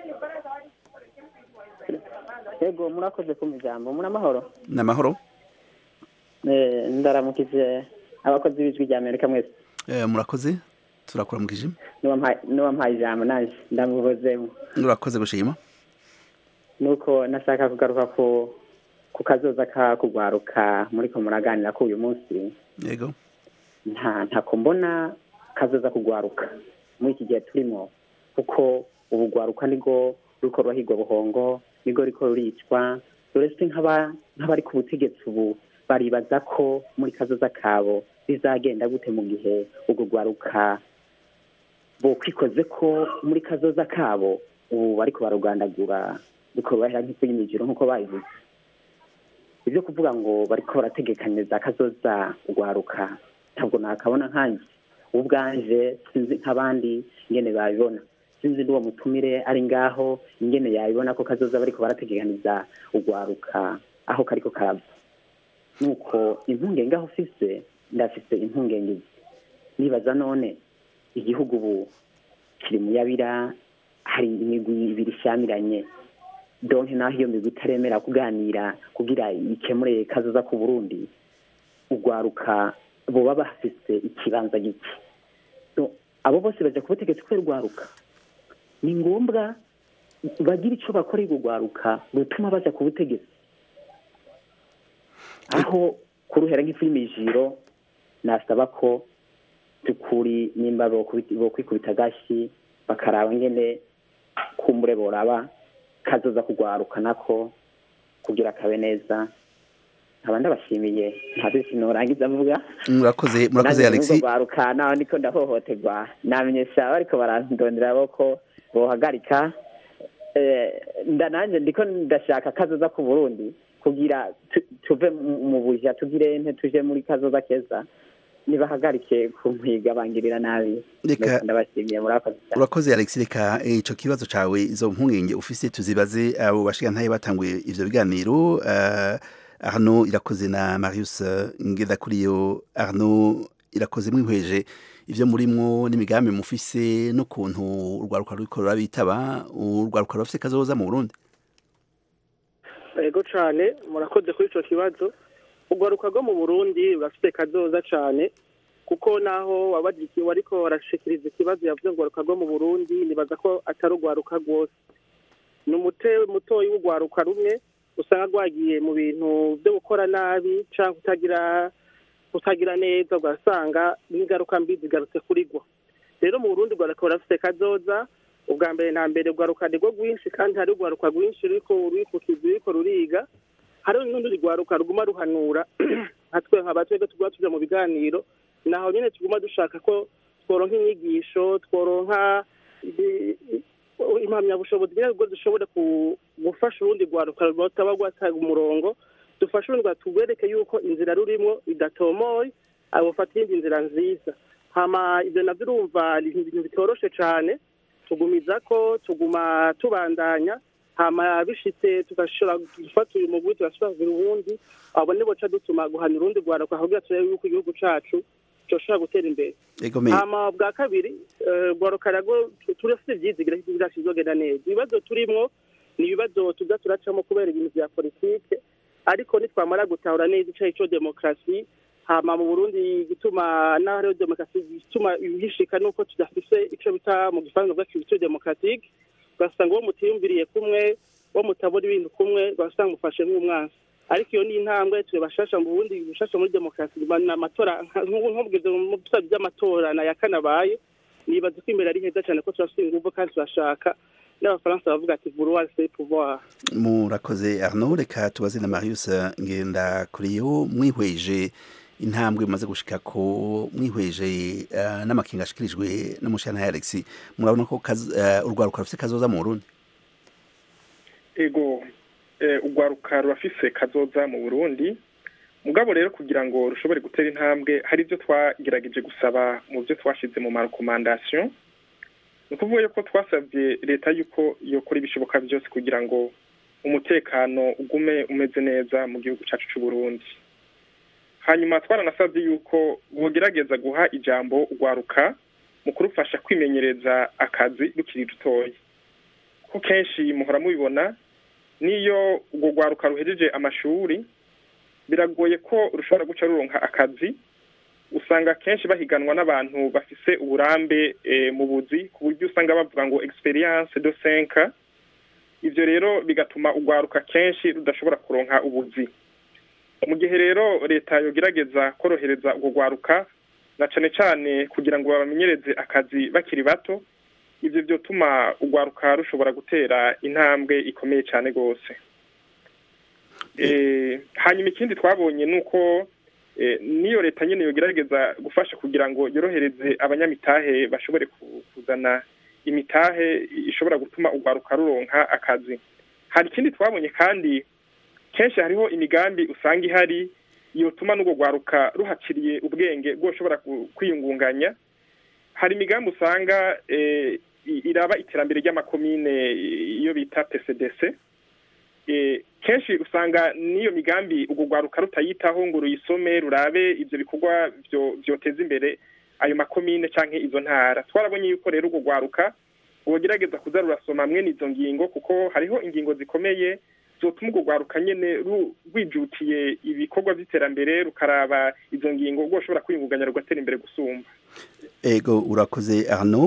Ego murakoze ku mijambo muri amahoro n'amahoro ndaramukije abakozi b'ijwi ry'Amerika mwese murakoze turakuramukije n'uwampaye ijambo naje ndamubozemo urakoze gushima nuko nashaka kugaruka ku kazoza ka kugwaruka muri ko muraganira ko uyu munsi yego ntako mbona kazoza kugwaruka muri iki gihe turimo kuko ubu gwaruka nigo ruko rwahigwa buhongo nigo riko ruricwa uretse nk'abari ku butegetsi ubu baribaza ko muri kazoza kabo bizagenda gute mu gihe ubwo gwaruka bo kwikoze ko muri kazoza kabo ubu bariko barugandagura biko bahera nk'imijiro nk'uko bayivuze ibyo kuvuga ngo bariko barategekanyiriza kazoza ugwaruka ntabwo nakabona nkanje ubwanje sinzi nk'abandi ngene babibona sinzi n'uwo mutumire ari ngaho ingene yabibona ko kazoza bariko barategekaniriza ugwaruka aho kariko karava nuko impungenge aho ufise ndafise impungenge nibaza none igihugu ubu kiri mu yabira hari imigwi ibiri ishamiranye donke naho iyo migwi itaremera kuganira kugira ikemure kazoza ku Burundi urwaruka boba bafise ikibanza giki abo bose baje kubutegetsi ko urwaruka ni ngombwa bagira ico bakora urwaruka rutuma baza ku butegetsi aho kuruhera nk'ifilimi ijiro nasaba ko tukuri nimba bo kwikubita gashi bakaraba ngene kumbure boraba kazoza kugwaruka nako kugira kabe neza abandi bashimiye ntabisi norangiza avuga murakoze Alexis gwaruka naho niko ndahohoterwa namenyesha ariko barandondera boko bohagarika ndananje ndiko ndashaka kazoza ku Burundi kugira tuve mu buja tugire nte tuje muri kazoza keza nibahagarike kumpiga bangirira nabi ndabashimiye urakoze Alexis reka ico kibazo cawe izo mpungenge ufise tuzibaze abo bashiga ntaye batanguye ivyo biganiro Arnaud irakoze na Marius Ngedakuriyo Arnaud irakoze mwihweje ivyo murimwo n'imigambi mufise no kuntu urwaruka ruriko rurabitaba urwaruka rufise kazoza mu Burundi Ego cane murakoze kuri ico kibazo urwaruka rwo mu Burundi rurafite kazoza cane kuko naho wabagiye wariko barashikiriza ikibazo yavuze ngo urwaruka rwo mu Burundi nibaza ko atari urwaruka rwose ni mutoyi w'urwaruka rumwe usanga rwagiye mu bintu byo gukora nabi cyangwa kutagira neza ugasanga n'ingaruka mbi zigarutse kuri rwo rero mu Burundi urwaruka rurafite kazoza ubwa mbere na mbere urwaruka nirwo rwinshi kandi hari urwaruka rwinshi ruriko ruriga hari n'urundi rwaruka ruguma ruhanura natwe nk'abatwege tuguma tuja mu biganiro naho nyene tuguma dushaka ko tworonka inyigisho tworonka impamyabushobozi kugira ngo dushobore gufasha urundi rwaruka rutaba rwataga umurongo dufashe urundi rwatugwereke yuko inzira rurimo idatomoye abufata iyindi nzira nziza hama ivyo navyo urumva ibintu bitoroshe cane tugumiza ko tuguma tubandanya hama bishitse tugashobora gufata uyu mugwi tugasubira ubundi abo nibo ca dutuma guhana urundi rwaruka kugira turebe yuko igihugu cacu coshobora gutera imbere hama bwa kabiri rwaruka rero turafite ivyizigiro ko igihugu kizogenda neza ibibazo turimwo ni ibibazo tuza turacamo kubera ibintu vya politike ariko nitwamara gutahura neza ico demokarasi hama mu Burundi gituma naho demokarasi gituma ibishika nuko tudafise ico bita mu gifaransa bwa cyo demokratique basanga uwo mutiyumviriye kumwe wo mutabona ibintu kumwe basanga mufashe nk'umwansi ariko iyo ni intambwe tubashasha mu Burundi bishasha muri demokarasi na matora nk'ubwize mu bisabye by'amatora na yakanabaye nibaza ko imbere ari heza cyane ko turafite ingufu kandi turashaka n'abafaransa bavuga ati vouloir c'est pouvoir murakoze Arnaud reka tubaze na Marius Ngedakuriyo mwihweje intambwe maze gushika ko mwihweje n'amakinga ashikirijwe n'umushana Alexis murabona ko urwaruka rufise kazoza mu Burundi ego urwaruka rurafise kazoza mu Burundi mugabo rero kugira ngo rushobore gutera intambwe hari ibyo twagerageje gusaba mu byo twashize mu recommandation nukuvuga ko twasabye leta yuko yokora ibishoboka byose kugira ngo umutekano ugume umeze neza mu gihugu cyacu cy'u Burundi hanyuma twaranasabye yuko bogerageza guha ijambo urwaruka mu kurufasha kwimenyereza akazi rukiri rutoya ko kenshi muhora mubibona niyo urwo rwaruka ruhejeje amashuri biragoye ko rushobora guca ruronka akazi usanga kenshi bahiganwa n'abantu bafise uburambe mu buzi ku buryo usanga bavuga ngo experience de 5 ivyo rero bigatuma urwaruka kenshi rudashobora kuronka ubuzi mu gihe rero leta yogerageza korohereza urwo rwaruka na cane cane kugira ngo babamenyereze akazi bakiri bato ivyo byotuma urwaruka rushobora gutera intambwe ikomeye cyane gose hanyuma ikindi twabonye nuko niyo leta nyene yogerageza gufasha kugira ngo yorohereze abanyamitahe bashobore kuzana imitahe ishobora gutuma urwaruka ruronka akazi hari ikindi twabonye kandi kenshi hariho imigambi usanga ihari yotuma n'urwo rwaruka ruhakiriye ubwenge bwoshobora kwiyungunganya hari imigambi usanga iraba iterambere ry'amakomine iyo bita PCDC kenshi usanga niyo migambi urwo rwaruka rutayitaho ngo ruyisome rurabe ivyo bikorwa vyoteza imbere ayo makomine canke izo ntara twarabonye yuko rero urwo rwaruka wogerageza kuza rurasoma mwene izo ngingo kuko hariho ingingo zikomeye zotuma urwo rwaruka nyene rwijutiye ibikorwa vy'iterambere rukaraba izo ngingo ubwo ushobora kwiyungunganya rugatera imbere gusumba. Ego urakoze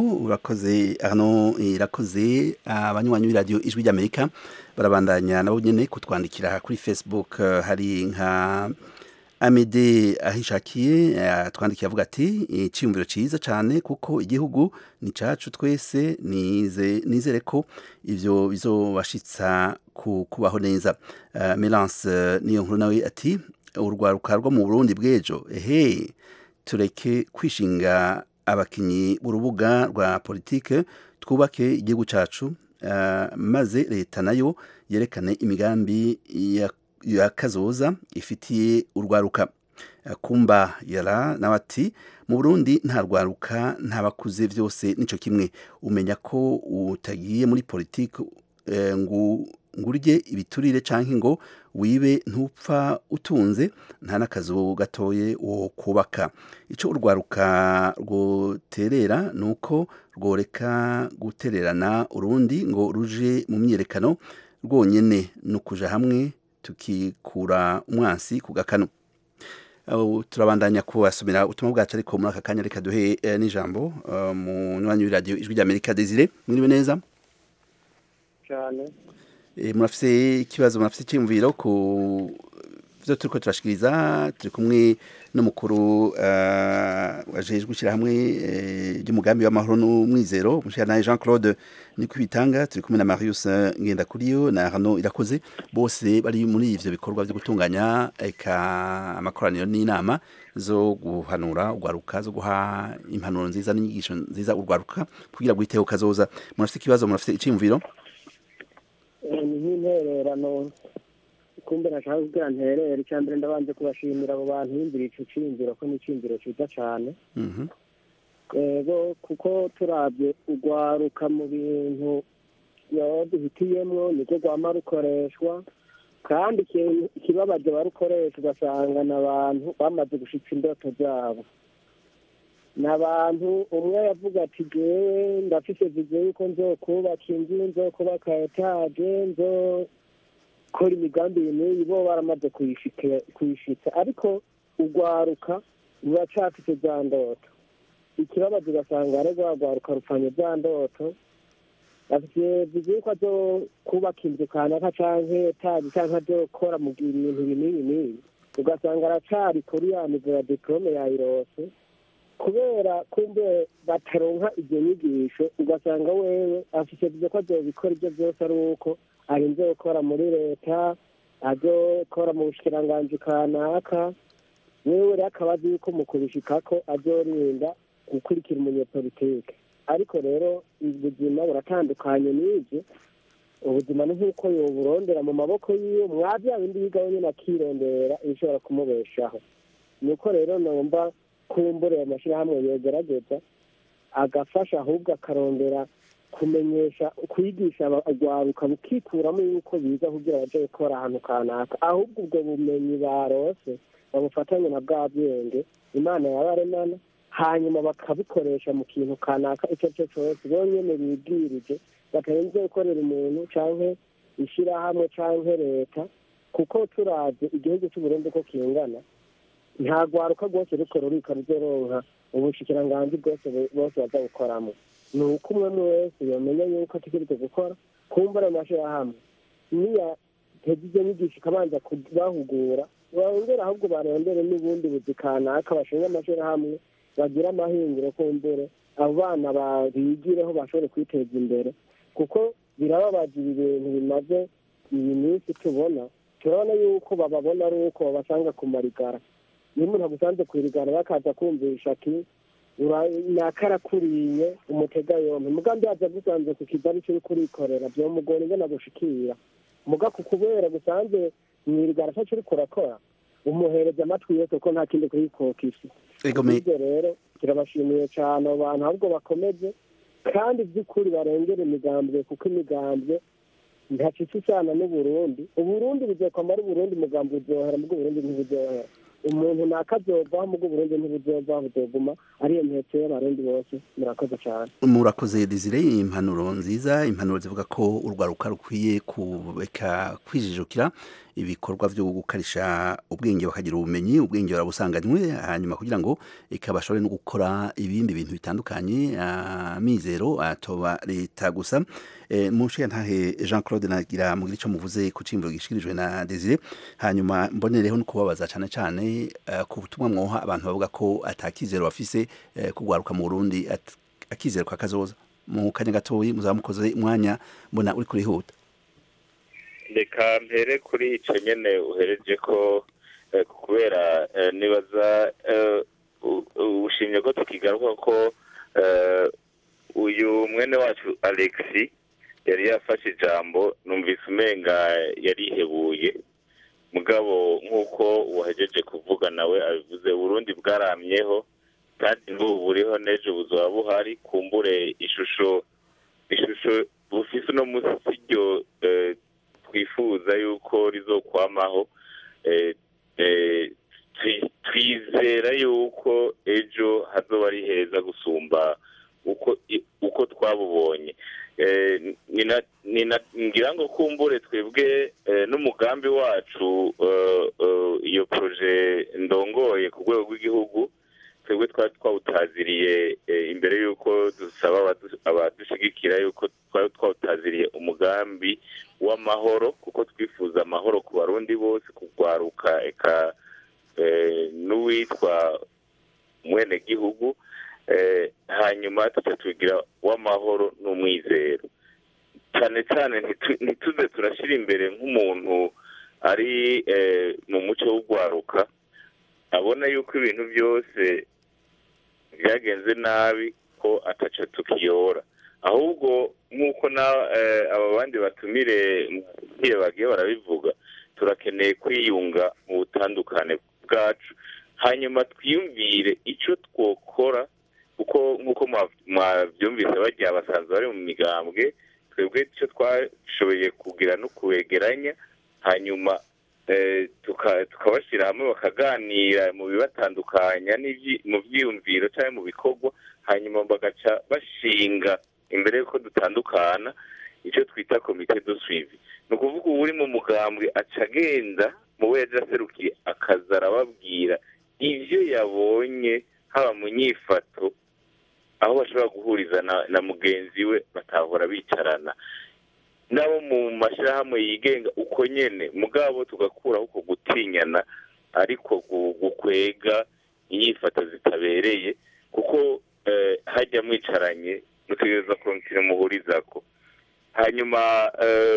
Arnaud irakoze abanywanyi b'iradio Ijwi ry'Amerika barabandanya nabo nyene kutwandikira kuri Facebook. Hari nka Amede ahishakiye twandikiye avuga ati iciyumviro ciza cyane kuko igihugu ni cacu twese, nizere ko ivyo bizobashitsa kubaho neza. Melance niyo nkuru nawe ati urwaruka rwo mu Burundi bw'ejo tureke kwishinga abakinyi b'urubuga rwa politike, twubake igihugu cacu maze leta nayo yerekane imigambi ya kazoza ifitiye urwaruka. Kumba yara nawe ati mu Burundi nta rwaruka nta bakuze, byose nico kimwe, umenya ko utagiye muri politike ngurye ibiturire canke ngo wibe ntupfa utunze, nta n'akazu gatoye wo kubaka. Ico urwaruka rwoterera nuko rworeka gutererana urundi ngo ruje mu myiyerekano, rwonyene nukuja hamwe tukikura umwansi ku gakanu. Turabandanya kubasomera ubutumwa bwacu, ariko muri aka kanya reka duhe n'ijambo mu nywanyi w'iradio Ijwi ry'Amerika. Desire, mwiriwe neza cyane. Murafise ikibazo, murafise icyumviro ku vyo turiko turashikiriza? Turi kumwe n'umukuru wajejwe ishyirahamwe ry'umugambi w'amahoro n'umwizero, umushikirantari Jean Claude Nikwibitanga. Turi kumwe na Marius Ngendakuriyo na Arnaud Irakoze, bose bari muri ivyo bikorwa vyo gutunganya amakoraniro n'inama zo guhanura urwaruka, zo guha impanuro nziza n'inyigisho nziza urwaruka kugira gwiteho kazoza. Murafise ikibazo, murafise icyumviro? Ni nk'intererano kumbe nashaka kugira nterere. Icyambere ndabanje kubashimira abo bantu b'imbere ico ciyumviro ko ni iciyumviro ciza cane. Ego kuko turabye urwaruka mu bintu duhitiyemwo niko rwama rukoreshwa, kandi ikibabaje barukoresha ugasanga n'abantu bamaze gushitsa indoto zabo. N'abantu umwe yavuga ati jewe ndafise viziyo yuko nzokubaka inzu, nzokubaka etaje, nzokora imigambi n'iyi, bo baramaze kuyishitsa, ariko urwaruka ruracafise za ndoto. Ikibabaje ugasanga ari rwaruka rupfanye za ndoto, afise viziyo yuko azokubaka inzu kanaka canke etaje canke azokora mu ibintu binini, ugasanga aracari kuri ya nivo ya diplome yayirose, kubera kumbe bataronka izo nyigisho. Ugasanga wewe afise viziyo ko azobikora ibyo byose ari uko arinze gukora muri leta, azokora mu bushikiranganji kanaka, wewe rero akaba azi yuko mu kubishikako azorinda gukurikira umunyepolitike. Ariko rero ubuzima buratandukanye n'ivyo. Ubuzima ni nk'uko yoburondera mu maboko yiwe, mwavya bindi yigaho nyene akirondera ibishobora kumubeshaho. Nuko rero nomba kumbure amashirahamwe yogerageza agafasha, ahubwo akarondera kumenyesha, kwigisha urwaruka bukikuramo yuko biza kugira baje gukora ahantu kanaka, ahubwo ubwo bumenyi barose babufatanye na bwa bwenge Imana yabaremana, hanyuma bakabukoresha mu kintu kanaka icyo cyo cyose bonyene bibwirije, batarinze gukorera umuntu canke ishirahamwe canke leta. Kuko turazi igihugu c'Uburundi ko kingana, nta rwaruka rwose ruko rurika ruzoronka ubushikiranganji bwose bose baza gukoramo. Ni uko umwe wese yomenya yuko ategerezwa gukora, kumbura amashirahamwe niya tegize nyigisha ikabanza kubahugura, bongera ahubwo barondere n'ubundi buzi kanaka bashinga amashirahamwe, bagira amahingiro kumbure abo bana babigireho bashobore kwiteza imbere. Kuko birababaza ibintu bimaze iyi minsi turabona yuko bababona ari uko babasanga ku marigara. Iyo umuntu agusanze kwirigara bakaza kumvisha ati nakarakuriye umutega yompe, mugambi yaza gusanze ku kigali cyo kurikorera byo mugora ingana gushikira muga kukubera gusanze mwirigara cyo uri kurakora, umuhereza amatwi yose ko nta kindi kuyikokisha. Ibyo rero kirabashimiye cyane abantu, ahubwo bakomeze kandi by'ukuri barengera imigambwe, kuko imigambwe ntacitse cyane n'Uburundi. Uburundi buzokwamara Uburundi, umugambi uzohera, mu Burundi ntibuzohera. umuntu nakazovaho mu Burundi ntibuzova buzoguma ariyo ntetse y'abarundi bose murakoze cyane. Murakoze Desire, impanuro nziza, impanuro zivuga ko urwaruka rukwiye kubeka kwijijukira ibikorwa byo gukarisha ubwenge bakagira ubumenyi, ubwenge barabusanganywe, hanyuma kugira ngo ikabashore no gukora ibindi bintu bitandukanye, amizero atoba leta gusa. Mushiya ntahe Jean Claude nagira mugira ico muvuze ku cimbiro gishikirijwe na Desire, hanyuma mbonereho no kubabaza cyane cyane ku butumwa mwoha abantu bavuga ko atakizero bafise kugwaruka mu Burundi, akizero kakazoza mu kanya gatoyi muzamukoze umwanya mbona uri kurihuta. Reka mpere kuri ico nyene uhereje ko kubera nibaza ushimye ko tukigaruka ko uyu mwene wacu Alexis yari yafashe ijambo, numvise umenga yarihebuye mugabo nk'uko wahejeje kuvuga nawe abivuze, Burundi bwaramyeho kandi n'ubu buriho n'ejo buzoba buhari, kumbure ishusho bufise no musi ryo twifuza yuko rizokwamaho, twizera yuko ejo hazoba ari heza gusumba uko twabubonye. Ngira ngo kumbure twebwe n'umugambi wacu iyo proje ndongoye ku rwego rw'igihugu, twebwe twawutaziriye imbere y'uko dusaba abadushigikira yuko twawutaziriye umugambi w'amahoro, kuko twifuza amahoro ku barundi bose, kugwaruka eka n'uwitwa mwene gihugu, hanyuma tuca tugira w'amahoro n'umwizero. Cyane cyane ntituze turashira imbere nk'umuntu ari mu muco w'ugwaruka abona yuko ibintu byose byagenze nabi ko ataca tukiyora, ahubwo nk'uko aba bandi batumire bagiye barabivuga, turakeneye kwiyunga mu butandukane bwacu, hanyuma twiyumvire icyo twokora, kuko nk'uko mwabyumvise bagiye basanzwe bari mu migambwe, twebwe icyo twashoboye kugira no kubegeranya, hanyuma tukabashyira hamwe bakaganira mu bibatandukanya mu byiyumviro cyangwa mu bikorwa, hanyuma bagaca bashinga imbere y'uko dutandukana icyo twita komite de suivi. Ni ukuvuga ubu uri mu mugambwe aca agenda mu we yaje aserukiye akaza arababwira ibyo yabonye, haba mu nyifato aho bashobora guhuriza na mugenzi we batahora bicarana, nabo mu mashyirahamwe yigenga uko nyene, mugabo tugakuraho uko gutinyana ariko gukwega inyifato zitabereye, kuko hajya mwicaranye mutegereza kurondera muhurizako. Hanyuma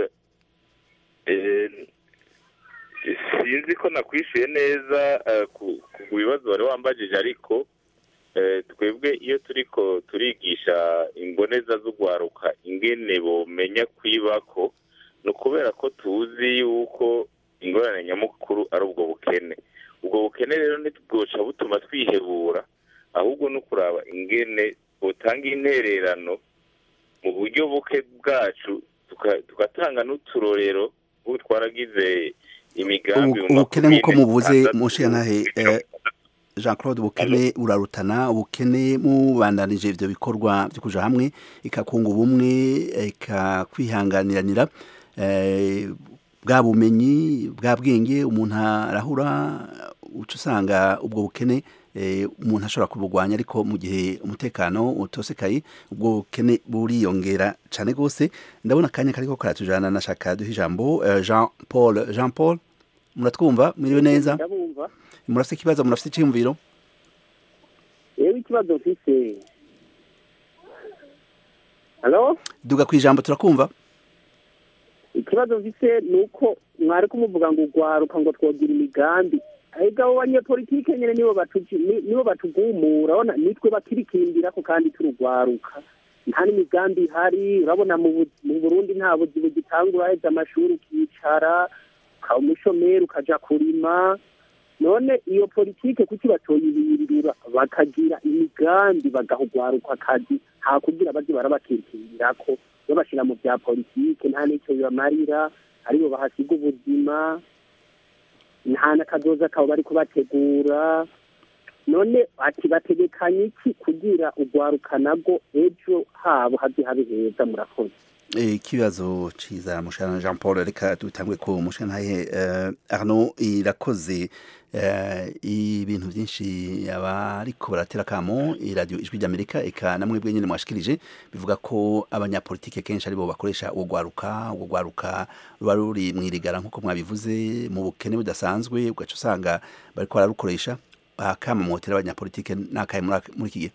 sinzi ko nakwishuye neza ku bibazo wari wambajije, ariko twebwe iyo turiko turigisha imboneza z'ugwaruka ingene bomenya kwibako, ni ukubera ko tuzi yuko ingorane nyamukuru ari ubwo bukene. Ubwo bukene rero ntibwoca butuma twihebura, ahubwo no kuraba ingene butanga intererano mu buryo buke bwacu, tugatanga n'uturorero. Ubu twaragize imigambi ubukene nk'uko muvuze mushiyantahe Jean Claude, ubukene urarutana, ubukene mubandanije ivyo bikorwa byo kuja hamwe ikakunga ubumwe ikakwihanganiranira, bwa bumenyi bwa bwenge umuntu arahura, uca usanga ubwo bukene umuntu ashobora kubugwanya, ariko mu gihe umutekano utosekaye ubwo bukene buriyongera cane gose. Ndabona akanya kariko karatujana, nashaka duha ijambo Jean Paul, muratwumva? Mwiriwe neza? Murafite ikibazo, murafite icyumviro? Yewe ikibazo mfise. Halo? Duga kwijambo turakumva. Ikibazo mfise nuko mwari kumuvuga ngo ugwaruka ngo twogira imigambi. Aiga abo banyepolitike nyene nibo batugumura, urabona nitwe bakirikindira ko kandi turugwaruka. Nta n'imigambi ihari, urabona mu Burundi nta buzi bugitangura, heza amashuri ukicara, ukaba umushomeri ukaja kurima. None iyo politike kuki batoyibirira bakagira imigambi bagahugwaruka akazi, hakugira baje barabakirikirako babashira mu bya politike, nta n'icyo bibamarira, aribo bahasiga ubuzima. nta n'akazoza kabo bari kubategura none ati bategekanye iki kugira urwaruka nabwo ejo habo haze habe heza murakoze ikibazo ciza mushana Jean Paul reka dutangwe ko mushana Arnaud irakoze ibintu byinshi abariko baratera kamo radio ijwi ry'Amerika eka namwe bwe nyene mwashikirije bivuga ko abanyapolitike kenshi aribo bakoresha ugwaruka ruba ruri mwirigara nkuko mwabivuze mu bukene budasanzwe ugaca usanga bariko bararukoresha akama motera abanyapolitike nakaye muri iki gihe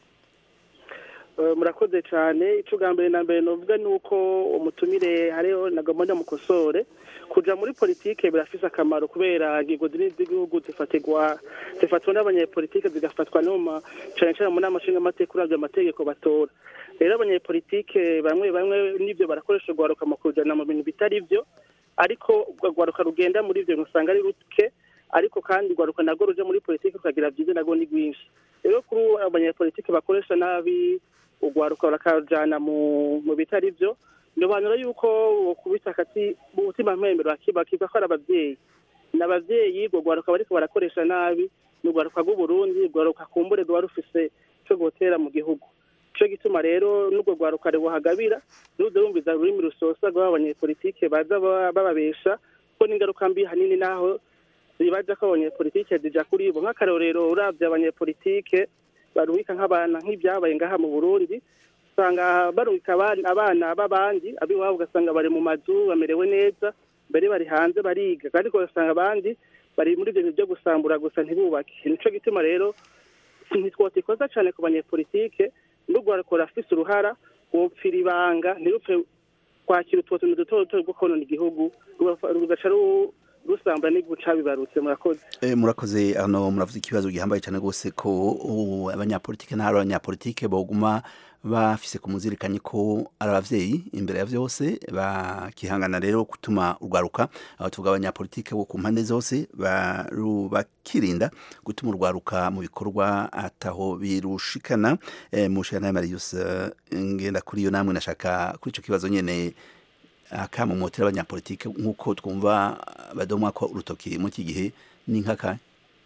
murakoze cyane icyo bwa mbere na mbere novuga ni uko umutumire hariho na gahunda mukosore kuja muri politike birafise akamaro kubera ingingo z'igihugu zifatwa n'abanyepolitike zigafatwa no cyane cyane mu nama nshingamateka uravye amategeko batora rero abanyepolitike bamwe n'ibyo barakoresha urwaruka mu kujana mu bintu bitari byo ariko urwaruka rugenda muri ivyo usanga ari ruke ariko kandi urwaruka narwo ruja muri politike rukagira vyiza narwo ni rwinshi rero kuri abanyepolitike bakoresha nabi urwaruka bakajana mu bitari byo ndobanura yuko kubita kati umutima mpembero bakiva ko ari abavyeyi n'abavyeyi urwaruka bariko barakoresha nabi n'urwaruka rw'u Burundi urwaruka kumbure rwa rufise cyo gutera mu gihugu cyo gituma rero n'urwo rwaruka rwahagabira n'udurumbiza rurimi rusosa rw'abanyepolitike baza bababesha ko n'ingaruka mbi hanini naho zibaja ko abanyepolitike zija kuri bo nk'akarorero uravye abanyepolitike baruhika nk'abana nk'ibyabaye ngaha mu Burundi usanga baruhika abana b'abandi abiwabo ugasanga bari mu mazu bamerewe neza mbere bari hanze bariga ariko ugasanga abandi bari muri ibyo byo gusambura gusa ntibubake nico gituma rero ntitwotikoza cyane ku banyepolitike n'urwaruko rafise uruhara wopfira ibanga ntirupfe kwakira utwo tuntu duto duto rwo konona igihugu rugaca rusamba n'iguca bibarutse murakoze murakoze hano muravuze ikibazo gihambaye cyane gose ko abanyapolitike n'ahari abanyapolitike boguma bafise kumuzirikanye ko ari abavyeyi imbere ya vyose bakihangana rero gutuma urwaruka aho tuvuga abanyapolitike bo ku mpande zose bakirinda gutuma urwaruka mu bikorwa ataho birushikana mushana Marius ngenda kuri iyo namwe nashaka kuri ico kibazo nyene akamumotera abanyapolitike nk'uko twumva badomwa ko urutoki mu iki gihe ni nkaka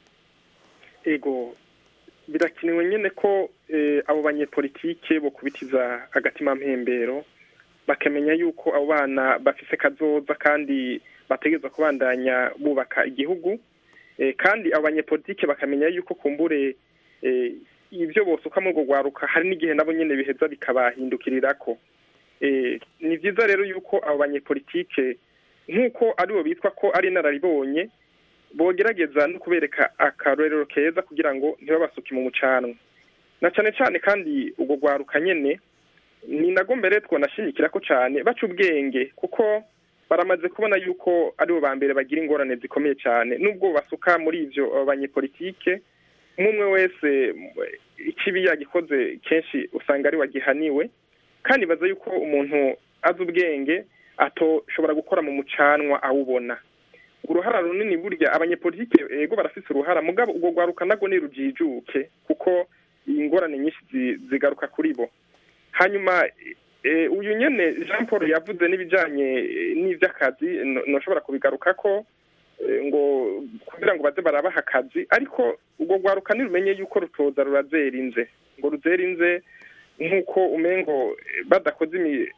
ego birakenewe nyene ko abo banyepolitike bo kubitiza agatima mpembero bakamenya yuko abo bana bafise kazoza kandi bategezwa kubandanya bubaka igihugu kandi abo banyepolitike bakamenya yuko kumbure ibyo bosuka mu gwaruka hari n'igihe nabo nyene biheza bikabahindukirirako ni byiza rero yuko abo banyepolitike nk'uko aribo bitwa ko ari nararibonye bogerageza no kubereka akarorero keza kugira ngo ntibabasuke mu mucanwa na cyane cyane kandi ubwo gwaruka nyene ni nago mbere twonashimikira ko cyane baca ubwenge kuko baramaze kubona yuko aribo ba mbere bagira ingorane zikomeye cyane nubwo basuka muri ivyo banyepolitike umwe wese ikibi yagikoze kenshi usanga ari wagihaniwe kandi baza yuko umuntu azi ubwenge atoshobora gukora mu mucanwa awubona uruhara runini burya abanyepolitike ego barafise uruhara mugabo ubwo gwaruka nago ni rujijuke kuko ingorane nyinshi zigaruka kuri bo hanyuma uyu nyene Jean Paul yavuze n'ibijanye n'ivy'akazi noshobora kubigaruka ko ngo kugira ngo baze barabaha akazi ariko ubwo gwaruka nirumenye yuko rutoza rurazerinze ngo ruzerinze nk'uko umengo badakoze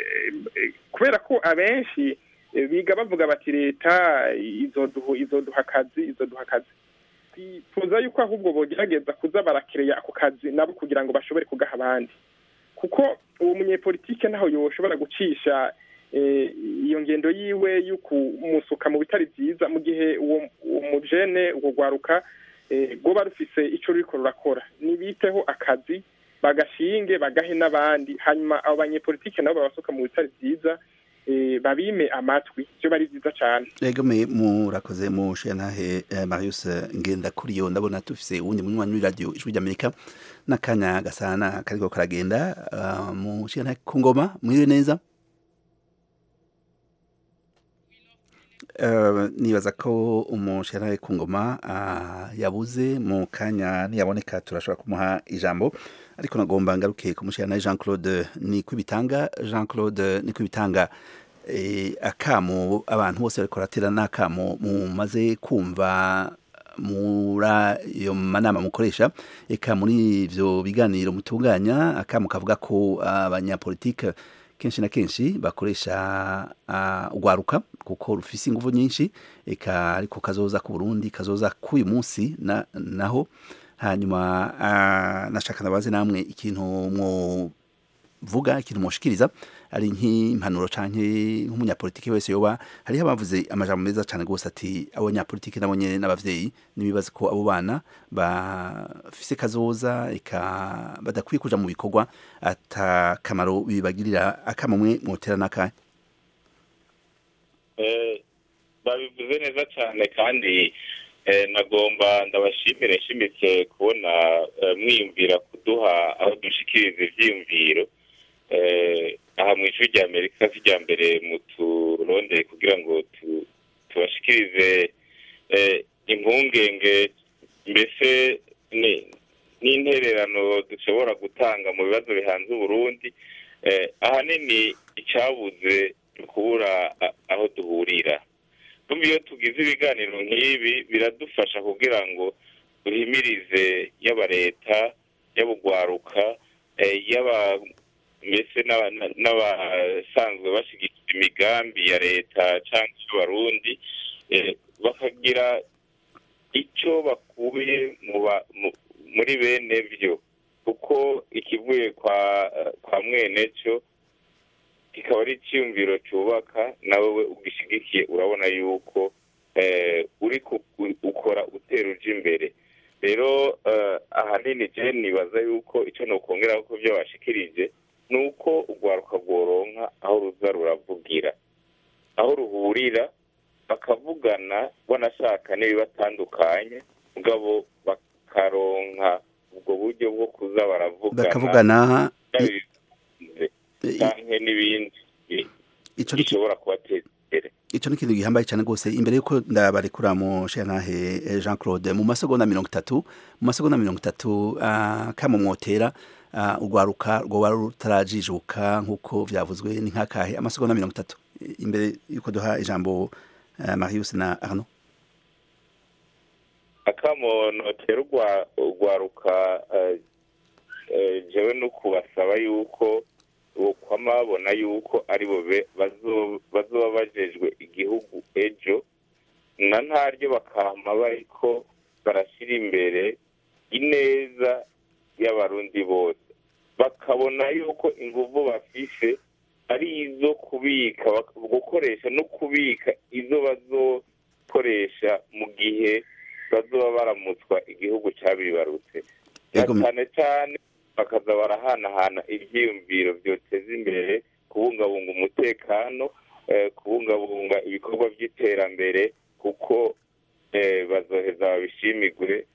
kubera ko abenshi biga bavuga bati leta izoduha akazi tuza yuko ahubwo bogerageza kuza barakereya ako kazi nabo kugira ngo bashobore kugaha abandi kuko uwo munyepolitike naho yoshobora gucisha iyo ngendo yiwe y'ukumusuka mu bitari byiza mu gihe uwo mujene ubwo gwaruka rwoba rufise ico ruriko rurakora nibiteho akazi bagashinge bagahe n'abandi hanyuma abo banyepolitike nabo babasuka mu bitari byiza babime amatwi byo bari byiza cyane yego murakoze mushanahe Marius ngenda kuri yo ndabona tufise uwundi munywanyi wa radio ijwi ry'Amerika nakanya gasana kariko karagenda mushanahe ku ngoma mwiriwe neza nibaza ko umushanahe ku ngoma yabuze mu kanya ntiyaboneka turashobora kumuha ijambo ariko nagomba ngaruke ku mushanahe Jean Claude Nikwibitanga akamo abantu bose bariko baratera n'akamo mumaze kumva muri iyo manama mukoresha eka muri ivyo biganiro mutunganya akamo kavuga ko abanyapolitike kenshi na kenshi bakoresha ugwaruka kuko rufise inguvu nyinshi eka ariko kazoza ku Burundi kazoza ku uyu munsi naho hanyuma nashaka nabaze namwe ikintu vuga ikintu mushikiriza ari nk'impanuro canke nk'umunyapolitiki wese yoba hariho abavuze amajambo meza cyane gose ati abo nyapolitiki nabo nyene n'abavyeyi nibibaza ko abo bana bafise kazoza eka badakwiye kuja mu bikorwa atakamaro bibagirira akamwe mutera nakaye babivuze neza cyane kandi nagomba ndabashimire nshimitse kubona mwiyumvira kuduha aho dushikiriza ivyiyumviro aha mu ijwi rya Amerika kijya mbere muturondeye kugira ngo tubashikirize impungenge mbese n'intererano dushobora gutanga mu bibazo bihanze Uburundi ahanini icyabuze kubura aho duhurira iyo tugize ibiganiro nk'ibi biradufasha kugira ngo duhimirize y'aba leta y'abugwaruka mbese n'abasanzwe bashigikira imigambi ya leta cyangwa y'abarundi bakagira icyo bakubiye muri bene byo kuko ikivuye kwa mwene cyo kikaba ari icyumviro cyubaka nawe ugishigikiye urabona yuko uri ukora utera uje imbere rero ahanini je nibaza yuko icyo nokongera ko byo bashikirije nuko ugwaruka goronka aho ruza ruravugira aho ruhurira bakavugana banashaka n'ibibatandukanye mugabo bakaronka ubwo buryo bwo kuza bakavugana canke n'ibindi bishobora kubateza imbere ico ni ikintu gihambaye cyane gose imbere yuko ndabarekura mu shantahe Jean Claude mu masegonda 30 kamo mwotera ugwaruka rwo rutarajijuka nkuko vyavuzwe ni nkakahe amasegonda 30 imbere yuko duha ijambo Marius na Arnaud akamo notera ugwaruka jewe no kubasaba yuko kwama babona yuko ari bo bazoba bajejwe igihugu ejo na ntaryo bakama bariko barashira imbere ineza y'abarundi bose bakabona yuko inguvu bafise ari izo kubika gukoresha no kubika izo bazokoresha mu gihe bazoba baramutswa igihugu cabibarutse cyane cyane bakaza barahanahana ivyiyumviro byoteza imbere kubungabunga umutekano kubungabunga ibikorwa by'iterambere kuko bazoheza babishimigwe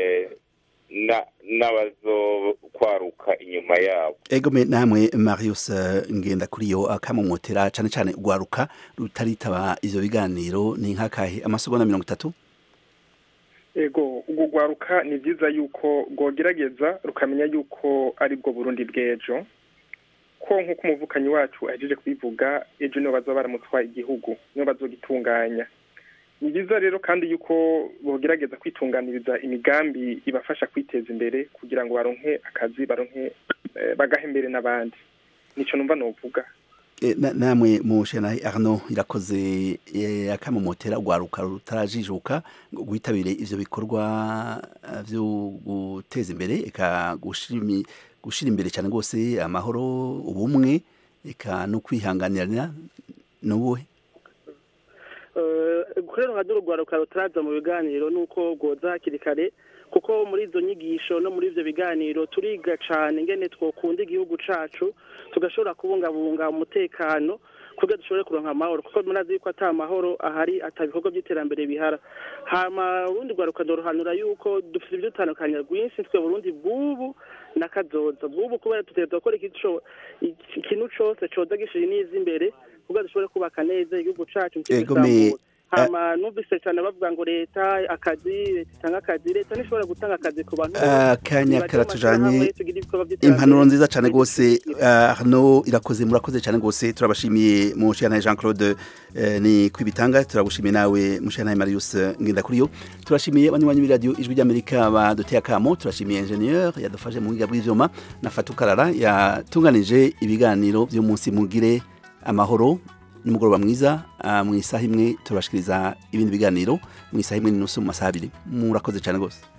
n'abazokwaruka inyuma yabo egome namwe Marius ngenda kuri yo akamumotera cyane cyane ugwaruka rutaritaba ivyo biganiro ni nkakahe amasegonda 30 ego ubwo gwaruka ni byiza yuko rwogerageza rukamenya yuko ari bwo Burundi bw'ejo ko nk'uko umuvukanyi wacu ahejeje kubivuga ejo nibo bazoba baramutwa igihugu nibo bazogitunganya ni byiza rero kandi yuko bogerageza kwitunganiriza imigambi ibafasha kwiteza imbere kugira ngo baronke akazi baronke bagahe imbere n'abandi nico numva novuga namwe mushena Arnaud irakoze akamumotera ugwaruka rutarajijuka guhitabire ivyo bikorwa byo guteza imbere eka gushira imbere cyane gose amahoro ubumwe eka no kwihanganirana n'ubuhe kurero nka urugwaruka rutaraza mu biganiro nuko goza kirikare kuko muri izo nyigisho no muri ivyo biganiro turiga cane ngene twokunda igihugu cacu tugashobora kubungabunga umutekano kugira dushobore kuronka amahoro kuko murazi yuko ata amahoro ahari atabikorwa by'iterambere bihara hama urundi rwaruka ndorohanura yuko dufite ibyo utandukanye rwinshi twe Burundi bw'ubu na kazoza bw'ubu kubera tuteza gukora ikintu cose coza gishira n'izi imbere kugira dushobore kubaka neza igihugu cacu egome hama numvise cyane bavuga ngo leta itanga akazi leta ntishobora gutanga akazi ku bantu kanya karatujanye impanuro nziza cyane gose hano irakoze murakoze cyane gose turabashimiye mushana Jean Claude ni kwibitanga turagushimiye nawe mushana Marius Ngendakuriyo turashimiye abanywanyi b'iradio ijwi ry'Amerika baduteye akamo turashimiye ingenieur yadufashe mu ngiga bw'ivyuma na Fatukarara yatunganije ibiganiro byo munsi mugire amahoro nimugoroba mwiza mu isaha imwe turashikiriza ibindi biganiro mu isaha imwe n'unusu mu masaha abiri murakoze cyane gose